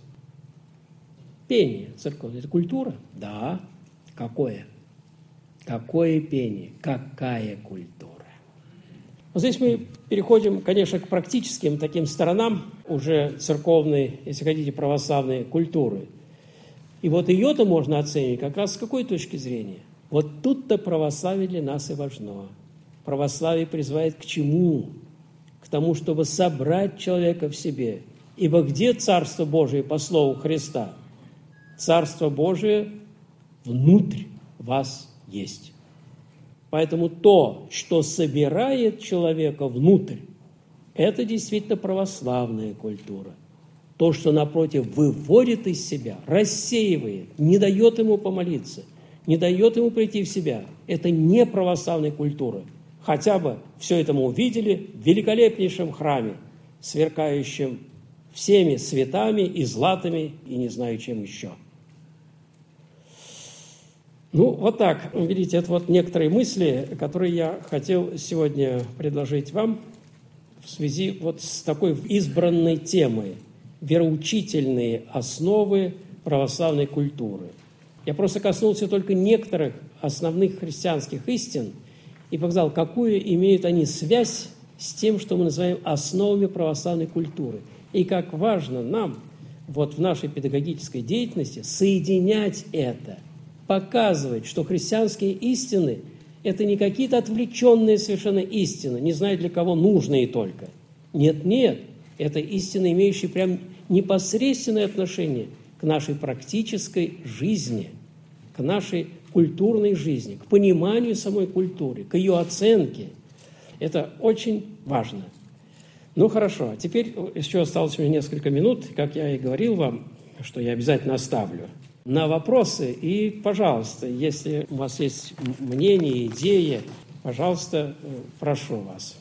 Пение церковное – это культура? Да. Какое? Какое пение? Какая культура? Вот здесь мы переходим, конечно, к практическим таким сторонам уже церковной, если хотите, православной культуры. И вот ее-то можно оценить как раз с какой точки зрения? Вот тут-то православие для нас и важно. Православие призывает к чему? К тому, чтобы собрать человека в себе. Ибо где Царство Божие по слову Христа? Царство Божие внутрь вас есть. Поэтому то, что собирает человека внутрь, это действительно православная культура. То, что, напротив, выводит из себя, рассеивает, не дает ему помолиться, не дает ему прийти в себя, это не православная культура. Хотя бы все это мы увидели в великолепнейшем храме, сверкающем всеми цветами и златами, и не знаю, чем еще. Ну, вот так, видите, это вот некоторые мысли, которые я хотел сегодня предложить вам в связи вот с такой избранной темой – вероучительные основы православной культуры. Я просто коснулся только некоторых основных христианских истин и показал, какую имеют они связь с тем, что мы называем основами православной культуры. И как важно нам вот в нашей педагогической деятельности соединять это, показывать, что христианские истины – это не какие-то отвлеченные совершенно истины, не знаю для кого нужные только. Нет, это истины, имеющие прям непосредственное отношение к нашей практической жизни, к нашей культурной жизни, к пониманию самой культуры, к ее оценке. Это очень важно. Ну, хорошо. Теперь еще осталось у меня несколько минут. Как я и говорил вам, что я обязательно оставлю на вопросы. И, пожалуйста, если у вас есть мнение, идеи, Пожалуйста, прошу вас.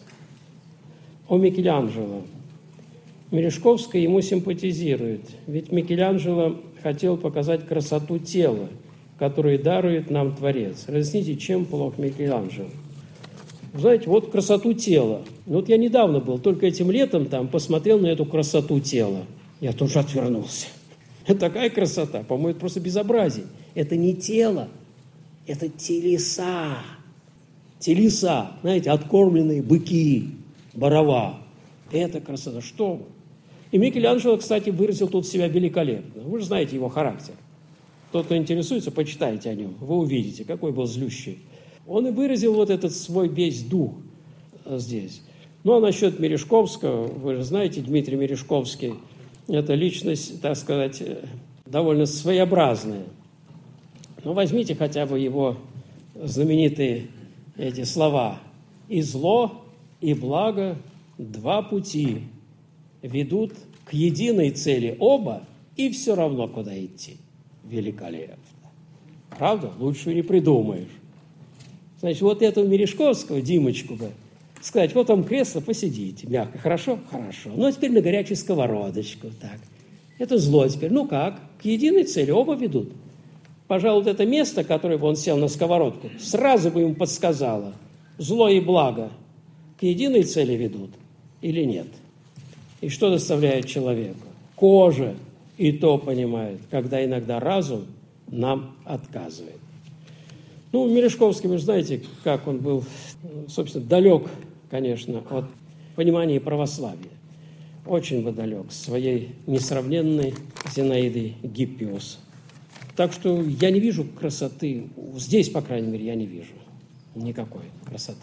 О Микеланджело. Мережковская ему симпатизирует, ведь Микеланджело хотел показать красоту тела, которую дарует нам Творец. Разъясните, чем плох Микеланджело? Знаете, вот красоту тела. Вот я недавно был, только этим летом там посмотрел на эту красоту тела. Я тоже отвернулся. Это такая красота, по-моему, это просто безобразие. Это не тело, это телеса. Телеса, знаете, откормленные быки, барова. Это красота. Что вы? И Микеланджело, кстати, выразил тут себя великолепно. Вы же знаете его характер. Тот, кто интересуется, почитайте о нем. Вы увидите, какой был злющий. Он и выразил вот этот свой весь дух здесь. Ну, а насчет Мережковского, вы же знаете, Дмитрий Мережковский, это личность, так сказать, довольно своеобразная. Ну, возьмите хотя бы его знаменитые эти слова. «И зло, и благо – два пути ведут к единой цели оба, и все равно куда идти». Великолепно. Правда? Лучше не придумаешь. Значит, вот этого Мережковского, Димочку бы, сказать, вот там кресло, посидите, мягко. Хорошо? Хорошо. Ну, а теперь на горячую сковородочку. Так. Это зло теперь. Ну как? К единой цели оба ведут. Пожалуй, вот это место, которое бы он сел на сковородку, сразу бы ему подсказало, зло и благо к единой цели ведут или нет. И что доставляет человеку? Кожа и то понимает, когда иногда разум нам отказывает. Ну, Мережковский, вы же знаете, как он был, собственно, далек, конечно, от понимания православия. Очень бы далек своей несравненной Зинаидой Гиппиус. Так что я не вижу красоты, здесь, по крайней мере, я не вижу никакой красоты.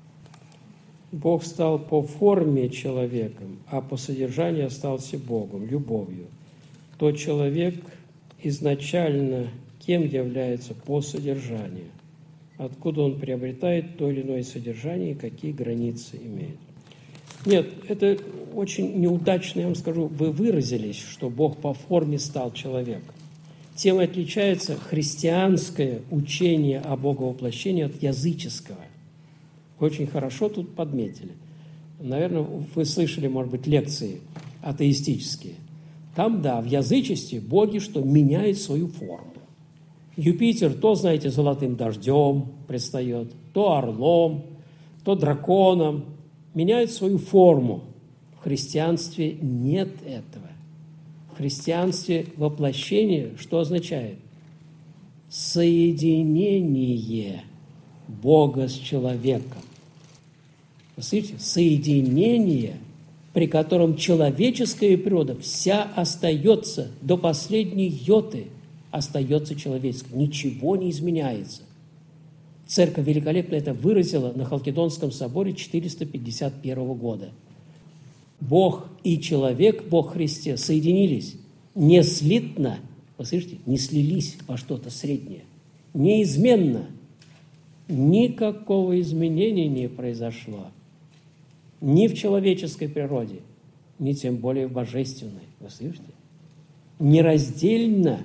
Бог стал по форме человеком, а по содержанию остался Богом, любовью. То человек изначально кем является по содержанию, откуда он приобретает то или иное содержание и какие границы имеет. Нет, это очень неудачно, я вам скажу, вы выразились, что Бог по форме стал человеком. Тем и отличается христианское учение о боговоплощении от языческого. Очень хорошо тут подметили. Наверное, вы слышали, может быть, лекции атеистические. Там, да, в язычестве боги что меняют свою форму. Юпитер то, знаете, золотым дождем предстает, то орлом, то драконом. Меняет свою форму. В христианстве нет этого. В христианстве воплощение что означает? Соединение Бога с человеком. Вы слышите? Соединение, при котором человеческая природа вся остается до последней йоты, остается человеческой. Ничего не изменяется. Церковь великолепно это выразила на Халкидонском соборе 451 года. Бог и человек во Христе соединились не слитно, вы слышите, не слились во что-то среднее, неизменно. Никакого изменения не произошло. Ни в человеческой природе, ни тем более в божественной. Вы слышите? Нераздельно,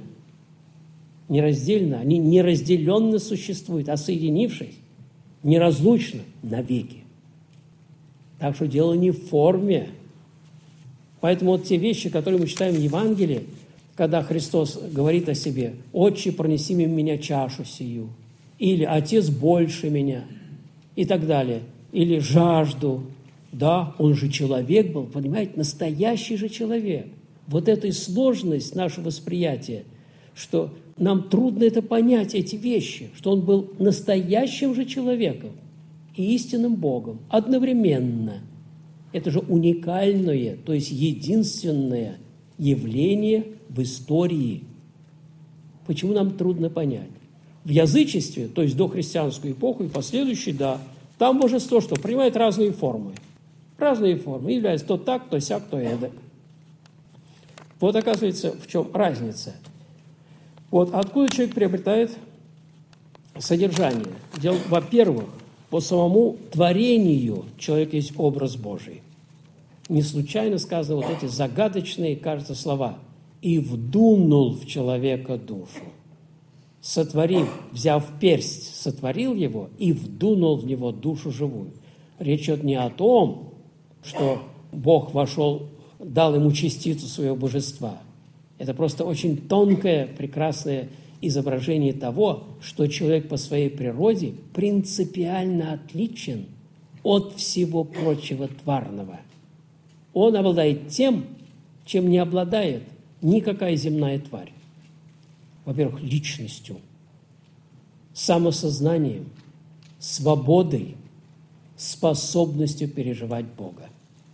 они неразделенно существуют, а соединившись, неразлучно навеки. Так что дело не в форме. Поэтому вот те вещи, которые мы читаем в Евангелии, когда Христос говорит о себе: «Отче, пронеси мимо меня чашу сию», или «Отец больше меня», и так далее, или «жажду». Да, он же человек был, понимаете, настоящий же человек. Вот эта и сложность нашего восприятия, что нам трудно это понять, эти вещи, что он был настоящим же человеком и истинным Богом одновременно. Это же уникальное, то есть единственное явление в истории. Почему нам трудно понять? В язычестве, то есть дохристианскую эпоху и последующей, да, там божество что? Принимает разные формы. Разные формы. Являются то так, то сяк, то эдак. Вот оказывается, в чем разница. Вот откуда человек приобретает содержание? Дело, во-первых, по самому творению человек есть образ Божий. Не случайно сказаны вот эти загадочные, кажется, слова. «И вдунул в человека душу». сотворив, взяв персть, сотворил его и вдунул в него душу живую. Речь идет не о том, что Бог вошел, дал ему частицу своего божества. Это просто очень тонкое, прекрасное изображение того, что человек по своей природе принципиально отличен от всего прочего тварного. Он обладает тем, чем не обладает никакая земная тварь. Во-первых, личностью, самосознанием, свободой, способностью переживать Бога.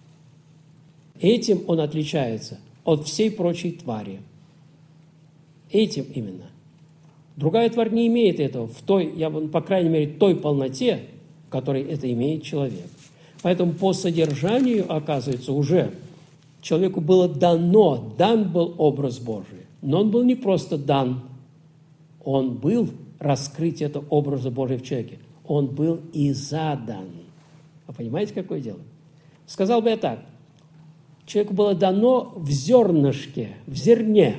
Этим он отличается от всей прочей твари. Этим именно. Другая тварь не имеет этого в той, по крайней мере, той полноте, в которой это имеет человек. Поэтому по содержанию, оказывается, уже человеку было дан был образ Божий. Но он был не просто дан, он был раскрытие этого образа Божия в человеке. Он был и задан. Вы понимаете, какое дело? Сказал бы я так. Человеку было дано в зернышке, в зерне.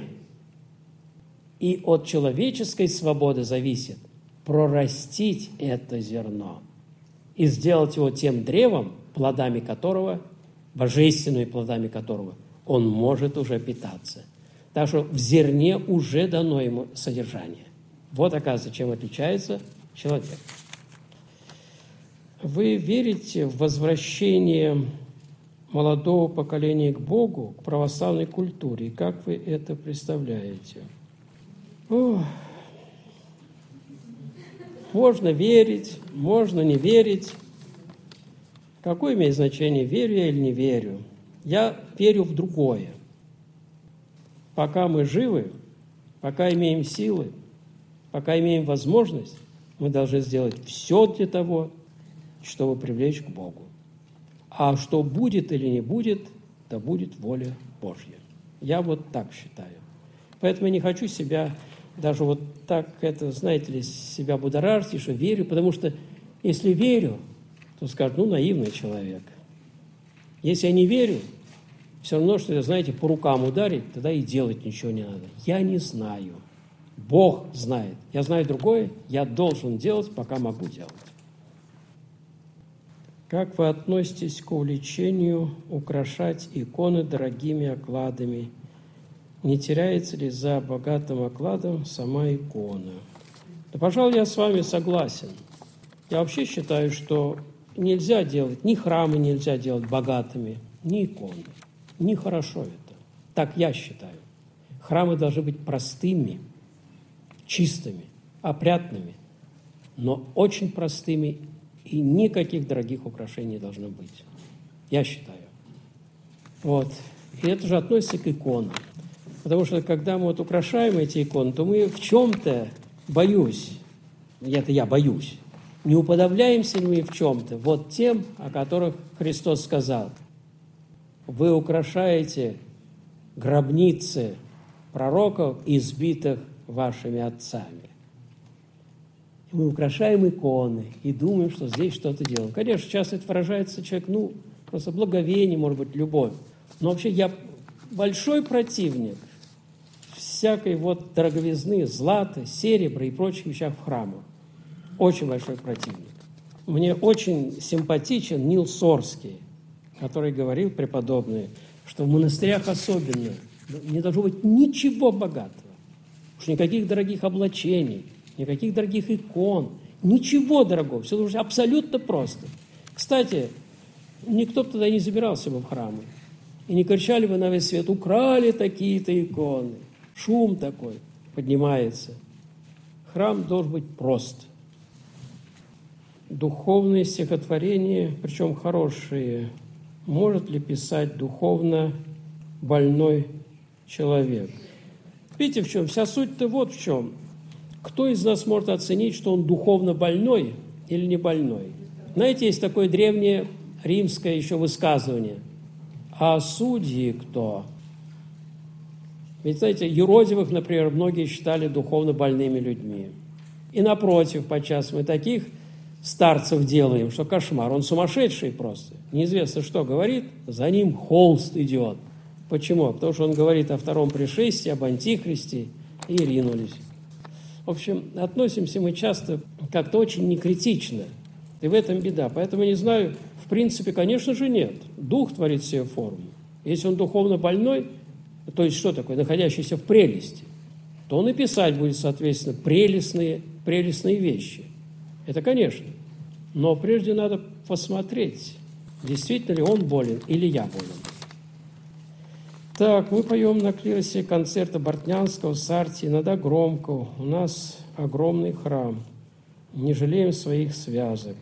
И от человеческой свободы зависит прорастить это зерно и сделать его тем древом, плодами которого, божественными плодами которого он может уже питаться. Так что в зерне уже дано ему содержание. Вот, оказывается, чем отличается человек. Вы верите в возвращение молодого поколения к Богу, к православной культуре? И как вы это представляете? Можно верить, можно не верить. Какое имеет значение, верю я или не верю? Я верю в другое. Пока мы живы, пока имеем силы, пока имеем возможность, мы должны сделать все для того, чтобы привлечь к Богу. А что будет или не будет, да будет воля Божья. Я вот так считаю. Поэтому я не хочу себя даже вот так, знаете ли, себя будоражить, что верю, потому что если верю, то скажут, наивный человек. Если я не верю, все равно, что, знаете, по рукам ударить, тогда и делать ничего не надо. Я не знаю. Бог знает. Я знаю другое, я должен делать, пока могу делать. Как вы относитесь к увлечению украшать иконы дорогими окладами? Не теряется ли за богатым окладом сама икона? Да, пожалуй, я с вами согласен. Я вообще считаю, что нельзя делать, ни храмы нельзя делать богатыми, ни иконы. Нехорошо это. Так я считаю. Храмы должны быть простыми, чистыми, опрятными, но очень простыми, и никаких дорогих украшений не должно быть. Я считаю. Вот. И это же относится к иконам. Потому что, когда мы украшаем эти иконы, то мы в чем-то, боюсь, я боюсь, не уподобляемся ли мы в чем-то вот тем, о которых Христос сказал. Вы украшаете гробницы пророков, избитых вашими отцами. И мы украшаем иконы и думаем, что здесь что-то делаем. Конечно, часто это выражается человек, просто благовение, может быть, любовь. Но вообще я большой противник всякой дороговизны, злата, серебра и прочих вещах в храмах. Очень большой противник. Мне очень симпатичен Нил Сорский, который говорил, преподобный, что в монастырях особенно не должно быть ничего богатого. Уж никаких дорогих облачений, никаких дорогих икон, ничего дорогого. Все должно быть абсолютно просто. Кстати, никто бы тогда не забирался бы в храмы. И не кричали бы на весь свет, украли такие-то иконы. Шум такой поднимается. Храм должен быть прост. Духовные стихотворения, причем хорошие, может ли писать духовно больной человек? Видите, в чем? Вся суть-то вот в чем. Кто из нас может оценить, что он духовно больной или не больной? Знаете, есть такое древнее римское еще высказывание. А судьи кто? Ведь, знаете, юродивых, например, многие считали духовно больными людьми. И напротив, подчас мы таких старцев делаем, что кошмар. Он сумасшедший просто. Неизвестно, что говорит, за ним холст идет. Почему? Потому что он говорит о втором пришествии, об антихристе, и ринулись. В общем, относимся мы часто как-то очень некритично. И в этом беда. Поэтому не знаю, в принципе, конечно же, нет. Дух творит себе форму. Если он духовно больной, то есть что такое? Находящийся в прелести, то он и писать будет, соответственно, прелестные вещи. Это конечно. Но прежде надо посмотреть, действительно ли он болен или я болен. Так, мы поем на клиросе концерта Бортнянского, Сарти, иногда громко. У нас огромный храм. Не жалеем своих связок.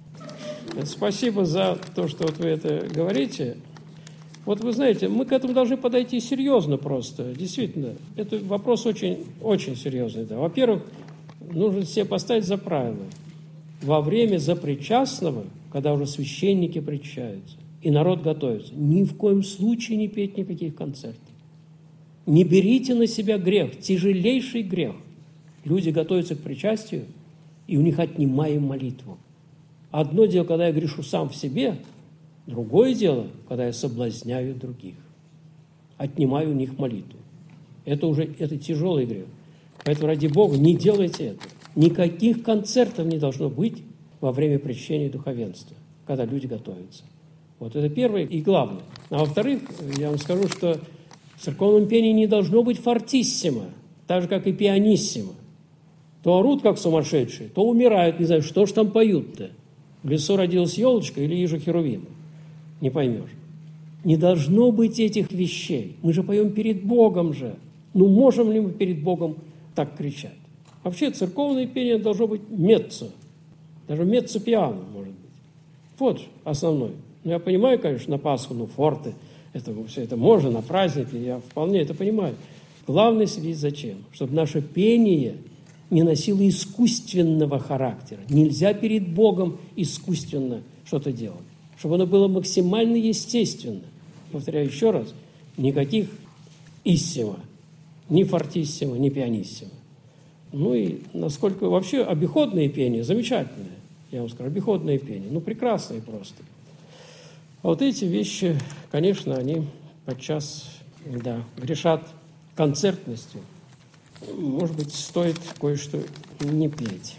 Спасибо за то, что вот вы это говорите. Вот вы знаете, мы к этому должны подойти серьезно просто. Действительно, это вопрос очень, очень серьезный. Да. Во-первых, нужно себе поставить за правило. Во время запричастного, когда уже священники причащаются, и народ готовится, ни в коем случае не петь никаких концертов. Не берите на себя грех, тяжелейший грех. Люди готовятся к причастию, и у них отнимаем молитву. Одно дело, когда я грешу сам в себе, другое дело, когда я соблазняю других. Отнимаю у них молитву. Это тяжелый грех. Поэтому, ради Бога, не делайте это. Никаких концертов не должно быть во время причащения духовенства, когда люди готовятся. Вот это первое и главное. А во-вторых, я вам скажу, что в церковном пении не должно быть фортиссимо, так же, как и пианиссимо. То орут, как сумасшедшие, то умирают, не знаю, что ж там поют-то. В лесу родилась елочка или ежа Херувима. Не поймешь. Не должно быть этих вещей. Мы же поем перед Богом же. Ну, можем ли мы перед Богом так кричать? Вообще, церковное пение должно быть меццо. Даже меццо-пиано, может быть. Вот основной. Ну, я понимаю, конечно, на Пасху, форте, все это можно, на праздники, я вполне это понимаю. Главное следить зачем? Чтобы наше пение не носило искусственного характера. Нельзя перед Богом искусственно что-то делать. Чтобы оно было максимально естественно. Повторяю еще раз, никаких иссимо, ни фортиссимо, ни пианиссимо. Ну и насколько вообще обиходное пение замечательное, я вам скажу, обиходное пение, прекрасное просто. А вот эти вещи, конечно, они подчас, грешат концертностью. Может быть, стоит кое-что не петь.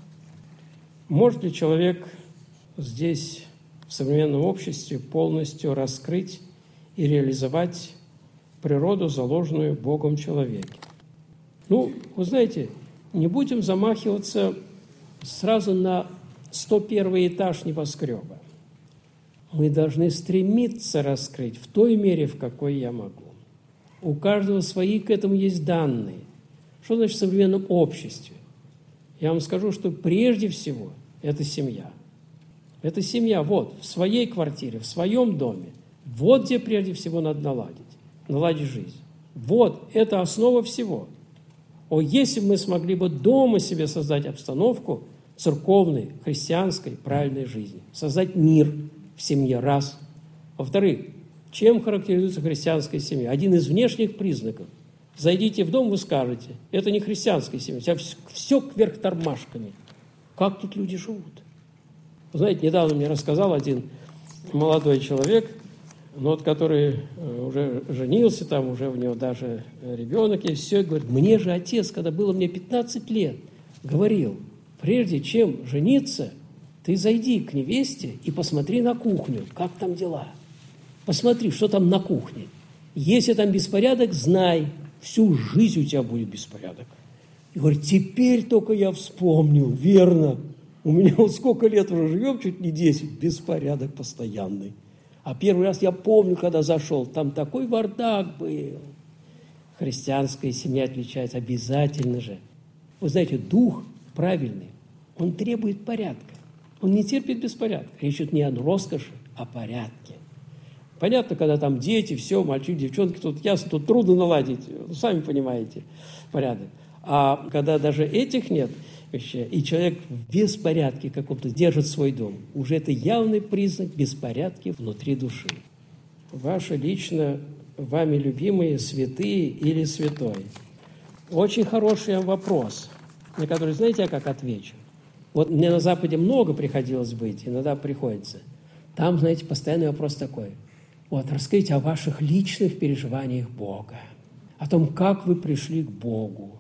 Может ли человек здесь, в современном обществе, полностью раскрыть и реализовать природу, заложенную Богом в человеке? Вы знаете, не будем замахиваться сразу на 101 этаж небоскреба. Мы должны стремиться раскрыть в той мере, в какой я могу. У каждого свои к этому есть данные. Что значит в современном обществе? Я вам скажу, что прежде всего это семья. Это семья в своей квартире, в своем доме. Вот где прежде всего надо наладить жизнь. Это основа всего. Если бы мы смогли бы дома себе создать обстановку церковной, христианской, правильной жизни, создать мир в семье, раз. Во-вторых, чем характеризуется христианская семья? Один из внешних признаков. Зайдите в дом, вы скажете, это не христианская семья, все кверх тормашками. Как тут люди живут? Вы знаете, недавно мне рассказал один молодой человек, который уже женился, там уже у него даже ребенок есть, все, говорит, мне же отец, когда было мне 15 лет, говорил, прежде чем жениться, ты зайди к невесте и посмотри на кухню, как там дела. Посмотри, что там на кухне. Если там беспорядок, знай, всю жизнь у тебя будет беспорядок. И говорит, теперь только я вспомнил, верно. У меня сколько лет уже живем, чуть не 10, беспорядок постоянный. А первый раз я помню, когда зашел, там такой бардак был. Христианская семья отличается обязательно же. Вы знаете, дух правильный, он требует порядка. Он не терпит беспорядка. Речь идет не о роскоши, а о порядке. Понятно, когда там дети, все, мальчик, девчонки, тут ясно, тут трудно наладить, сами понимаете, порядок. А когда даже этих нет вещей, и человек в беспорядке каком-то держит свой дом, уже это явный признак беспорядка внутри души. Ваши лично, вами любимые святые или святой? Очень хороший вопрос, на который, знаете, я как отвечу? Мне на Западе много приходилось быть, иногда приходится. Там, знаете, постоянный вопрос такой. Расскажите о ваших личных переживаниях Бога, о том, как вы пришли к Богу,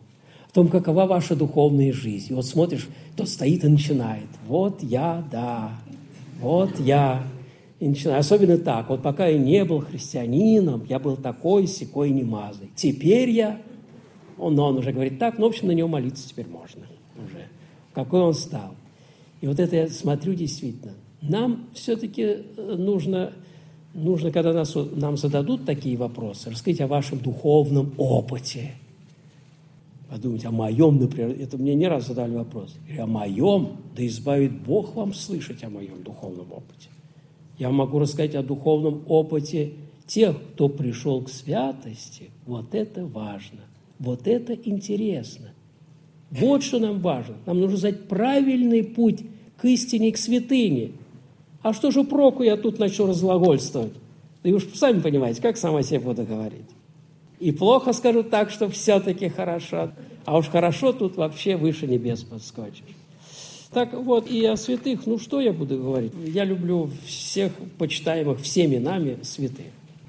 в том, какова ваша духовная жизнь. И вот смотришь, тот стоит и начинает. Вот я, да, вот я. И начинаю. Особенно так. Вот пока я не был христианином, я был такой, сякой, немазый. Теперь я... Он уже говорит так, но, в общем, на него молиться теперь можно уже. Какой он стал. И вот это я смотрю действительно. Нам все-таки нужно, когда нам зададут такие вопросы, рассказать о вашем духовном опыте. Подумать о моем, например. Это мне не раз задали вопрос. Я говорю, о моем? Да избавит Бог вам слышать о моем духовном опыте. Я могу рассказать о духовном опыте тех, кто пришел к святости. Вот это важно. Вот это интересно. Вот что нам важно. Нам нужно знать правильный путь к истине, к святыне. А что же проку я тут начну разглагольствовать? Да и уж сами понимаете, как сама себе буду говорить. И плохо скажу так, что все-таки хорошо. А уж хорошо тут вообще выше небес подскочишь. Так вот, и о святых, что я буду говорить? Я люблю всех почитаемых всеми нами святых.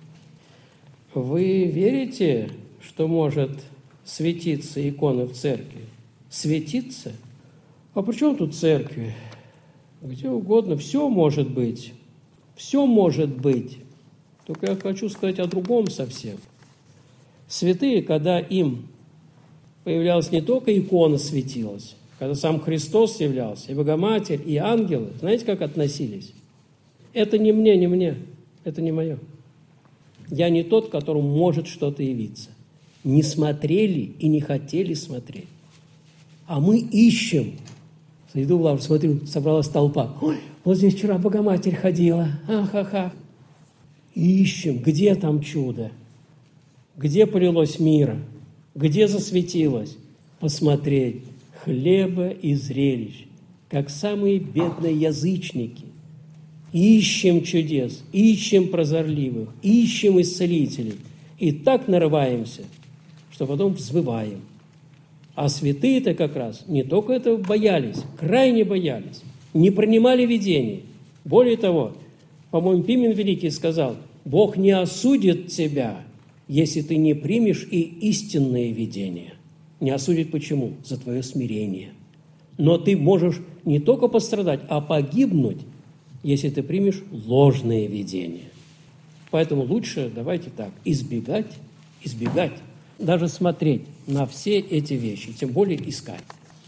Вы верите, что может светиться икона в церкви? Светиться? А при чем тут церкви? Где угодно, все может быть. Все может быть. Только я хочу сказать о другом совсем. Святые, когда им появлялась не только икона светилась, когда сам Христос являлся, и Богоматерь, и ангелы, знаете, как относились? Это не мне, это не мое. Я не тот, которому может что-то явиться. Не смотрели и не хотели смотреть. А мы ищем. Иду в лавру, смотрю, собралась толпа. Ой, вот здесь вчера Богоматерь ходила. Ах. Ищем, где там чудо? Где полилось мира? Где засветилось? Посмотреть. Хлеба и зрелищ, как самые бедные язычники. Ищем чудес, ищем прозорливых, ищем исцелителей. И так нарываемся, что потом взвываем. А святые-то как раз не только этого боялись, крайне боялись, не принимали видений. Более того, по-моему, Пимен Великий сказал, Бог не осудит тебя, если ты не примешь и истинное видение. Не осудит почему? За твое смирение. Но ты можешь не только пострадать, а погибнуть, если ты примешь ложное видение. Поэтому лучше, давайте так, избегать, даже смотреть на все эти вещи, тем более искать.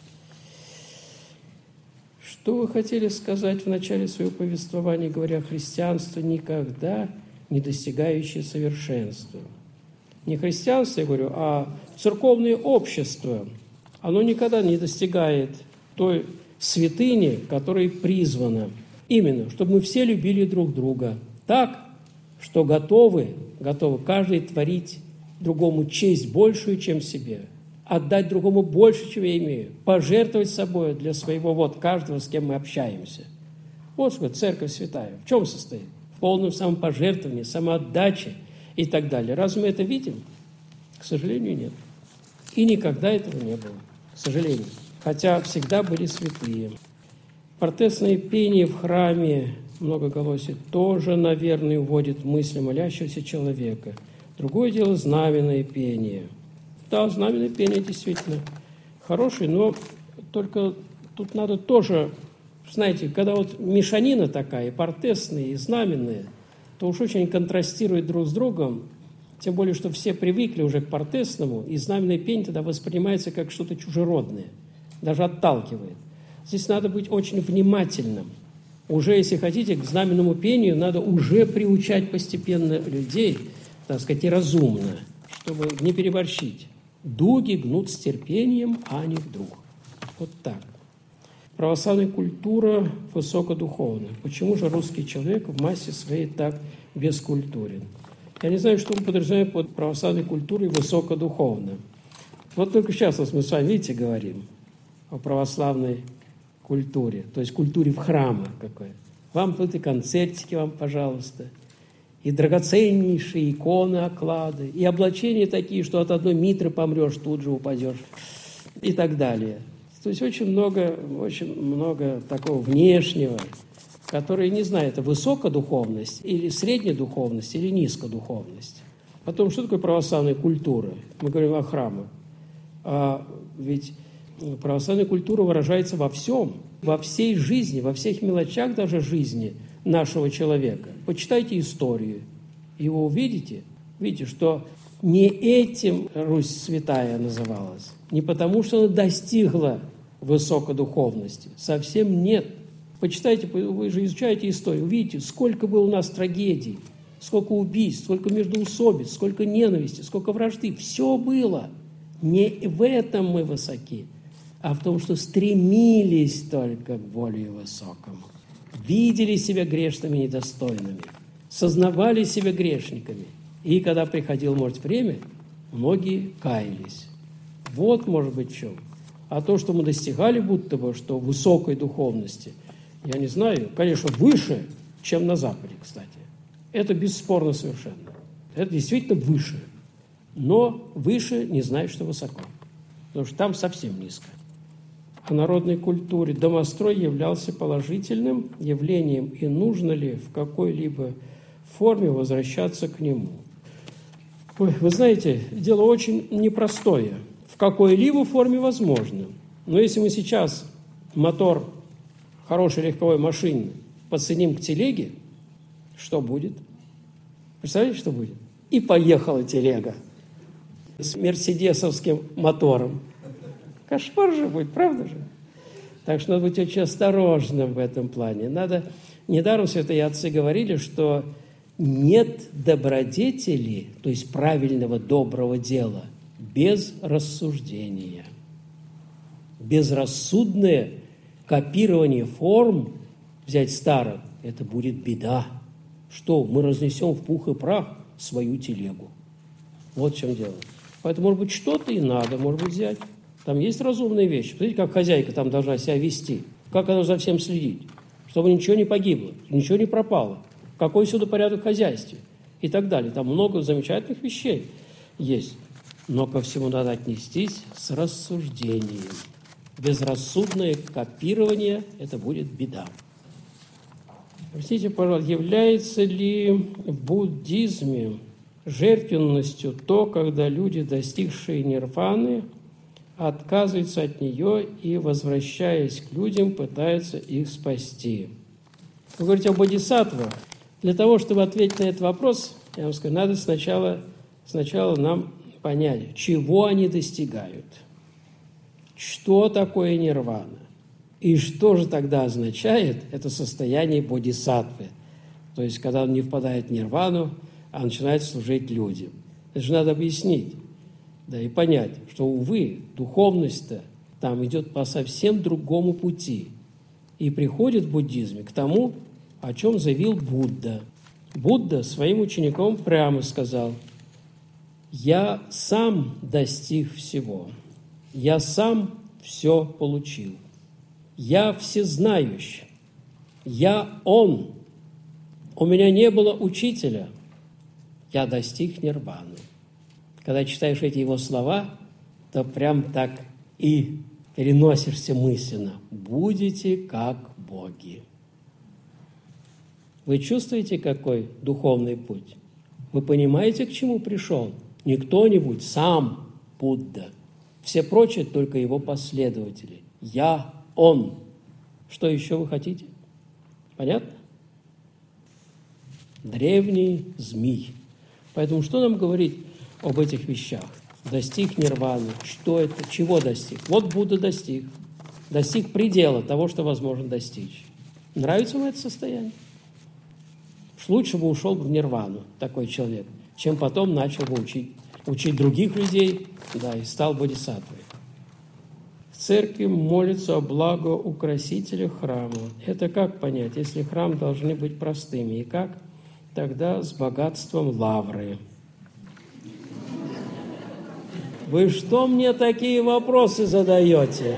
Что вы хотели сказать в начале своего повествования, говоря, христианство никогда не достигающее совершенства? Не христианство, я говорю, а церковное общество, оно никогда не достигает той святыни, которой призвано. Именно, чтобы мы все любили друг друга так, что готовы каждый творить другому честь большую, чем себе, отдать другому больше, чем я имею, пожертвовать собой для своего каждого, с кем мы общаемся. Вот что церковь святая. В чем состоит? В полном самопожертвовании, самоотдаче и так далее. Разве мы это видим? К сожалению, нет. И никогда этого не было, к сожалению. Хотя всегда были святые. Портесное пение в храме, многоголосие, тоже, наверное, уводит мысли молящегося человека. Другое дело знаменное пение. Да, знаменное пение действительно хорошее, но только тут надо тоже, знаете, когда вот мешанина такая, и портесные, и знаменные, то уж очень контрастирует друг с другом, тем более, что все привыкли уже к портесному, и знаменное пение тогда воспринимается как что-то чужеродное, даже отталкивает. Здесь надо быть очень внимательным. Уже, если хотите, к знаменному пению надо уже приучать постепенно людей, так сказать, и разумно, чтобы не переборщить. Дуги гнут с терпением, а не вдруг. Вот так. Православная культура высокодуховна. Почему же русский человек в массе своей так бескультурен? Я не знаю, что мы подразумеваем под православной культурой высокодуховно. Вот только сейчас мы с вами, видите, говорим о православной культуре, то есть культуре в храмах какой. Вам тут и концертики, вам, пожалуйста, и драгоценнейшие иконы, оклады, и облачения такие, что от одной митры помрешь, тут же упадешь, и так далее. То есть очень много такого внешнего, которое, не знаю, это высокодуховность, или среднедуховность, или низкодуховность. Потом, что такое православная культура? Мы говорим о храмах. Ведь православная культура выражается во всем, во всей жизни, во всех мелочах даже жизни нашего человека. Почитайте историю, и вы увидите, что не этим Русь святая называлась, не потому, что она достигла высокой духовности, совсем нет. Почитайте, вы же изучаете историю, увидите, сколько было у нас трагедий, сколько убийств, сколько междоусобиц, сколько ненависти, сколько вражды. Все было. Не в этом мы высоки, а в том, что стремились только к более высокому. Видели себя грешными и недостойными, сознавали себя грешниками. И когда приходило, может, время, многие каялись. Вот, может быть, в чем. А то, что мы достигали будто бы, что высокой духовности, я не знаю, конечно, выше, чем на Западе, кстати. Это бесспорно совершенно. Это действительно выше. Но выше не значит, что высоко. Потому что там совсем низко. О народной культуре домострой являлся положительным явлением, и нужно ли в какой-либо форме возвращаться к нему? Ой, вы знаете, дело очень непростое. В какой-либо форме возможно. Но если мы сейчас мотор хорошей легковой машины подсоединим к телеге, что будет? Представляете, что будет? И поехала телега с мерседесовским мотором. Кошмар же будет, правда же? Так что надо быть очень осторожным в этом плане. Недаром святые отцы говорили, что нет добродетели, то есть правильного, доброго дела, без рассуждения. Безрассудное копирование форм, взять старых, это будет беда. Что, мы разнесем в пух и прах свою телегу. Вот в чем дело. Поэтому, может быть, что-то и надо, может быть, взять. Там есть разумные вещи. Смотрите, как хозяйка там должна себя вести, как она за всем следить, чтобы ничего не погибло, ничего не пропало, какой всюду порядок в хозяйстве и так далее. Там много замечательных вещей есть. Но ко всему надо отнестись с рассуждением. Безрассудное копирование – это будет беда. Простите, пожалуйста, является ли в буддизме жертвенностью то, когда люди, достигшие нирваны, отказываются от нее и, возвращаясь к людям, пытаются их спасти? Вы говорите о бодхисаттвах. Для того, чтобы ответить на этот вопрос, я вам скажу, надо сначала нам понять, чего они достигают, что такое нирвана, и что же тогда означает это состояние бодхисаттвы. То есть, когда он не впадает в нирвану, а начинает служить людям. Это же надо объяснить, да, и понять, что, увы, духовность-то там идет по совсем другому пути. И приходит в буддизме к тому, о чем заявил Будда. Будда своим ученикам прямо сказал: «Я сам достиг всего, я сам все получил, я всезнающий, я Он, у меня не было учителя, я достиг нирваны». Когда читаешь эти его слова, то прям так и переносишься мысленно: «Будете как боги». Вы чувствуете, какой духовный путь? Вы понимаете, к чему пришел? Не кто-нибудь, сам Будда. Все прочие только его последователи. Я Он. Что еще вы хотите? Понятно? Древний змей. Поэтому что нам говорить об этих вещах? Достиг нирваны. Что это? Чего достиг? Вот Будда достиг. Достиг предела того, что возможно достичь. Нравится вам это состояние? Лучше бы ушел в нирвану такой человек, чем потом начал бы учить других людей, да, и стал бодхисаттвой. В церкви молятся о благоукрасителях храма. Это как понять, если храм должны быть простыми? И как тогда с богатством лавры? Вы что мне такие вопросы задаете?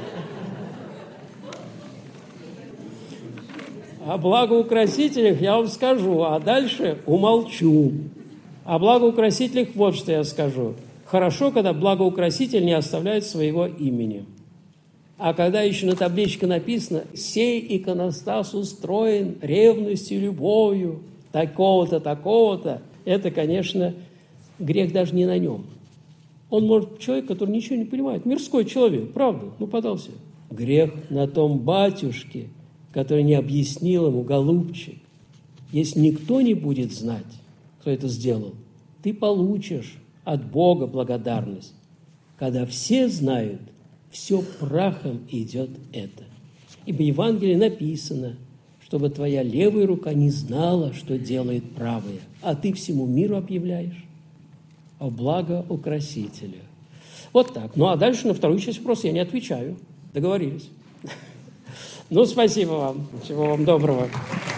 О благоукрасителях я вам скажу, а дальше умолчу. О благоукрасителях вот что я скажу. Хорошо, когда благоукраситель не оставляет своего имени. А когда еще на табличке написано: «Сей иконостас устроен ревностью, любовью такого-то, такого-то», это, конечно, грех даже не на нем. Он может человек, который ничего не понимает, мирской человек, правда, подался. Грех на том батюшке, который не объяснил ему, голубчик. Если никто не будет знать, кто это сделал, ты получишь от Бога благодарность. Когда все знают, все прахом идет это. Ибо в Евангелии написано, чтобы твоя левая рука не знала, что делает правая, а ты всему миру объявляешь о благоукрасителе. Вот так. А дальше на вторую часть вопроса я не отвечаю. Договорились. Спасибо вам. Всего вам доброго.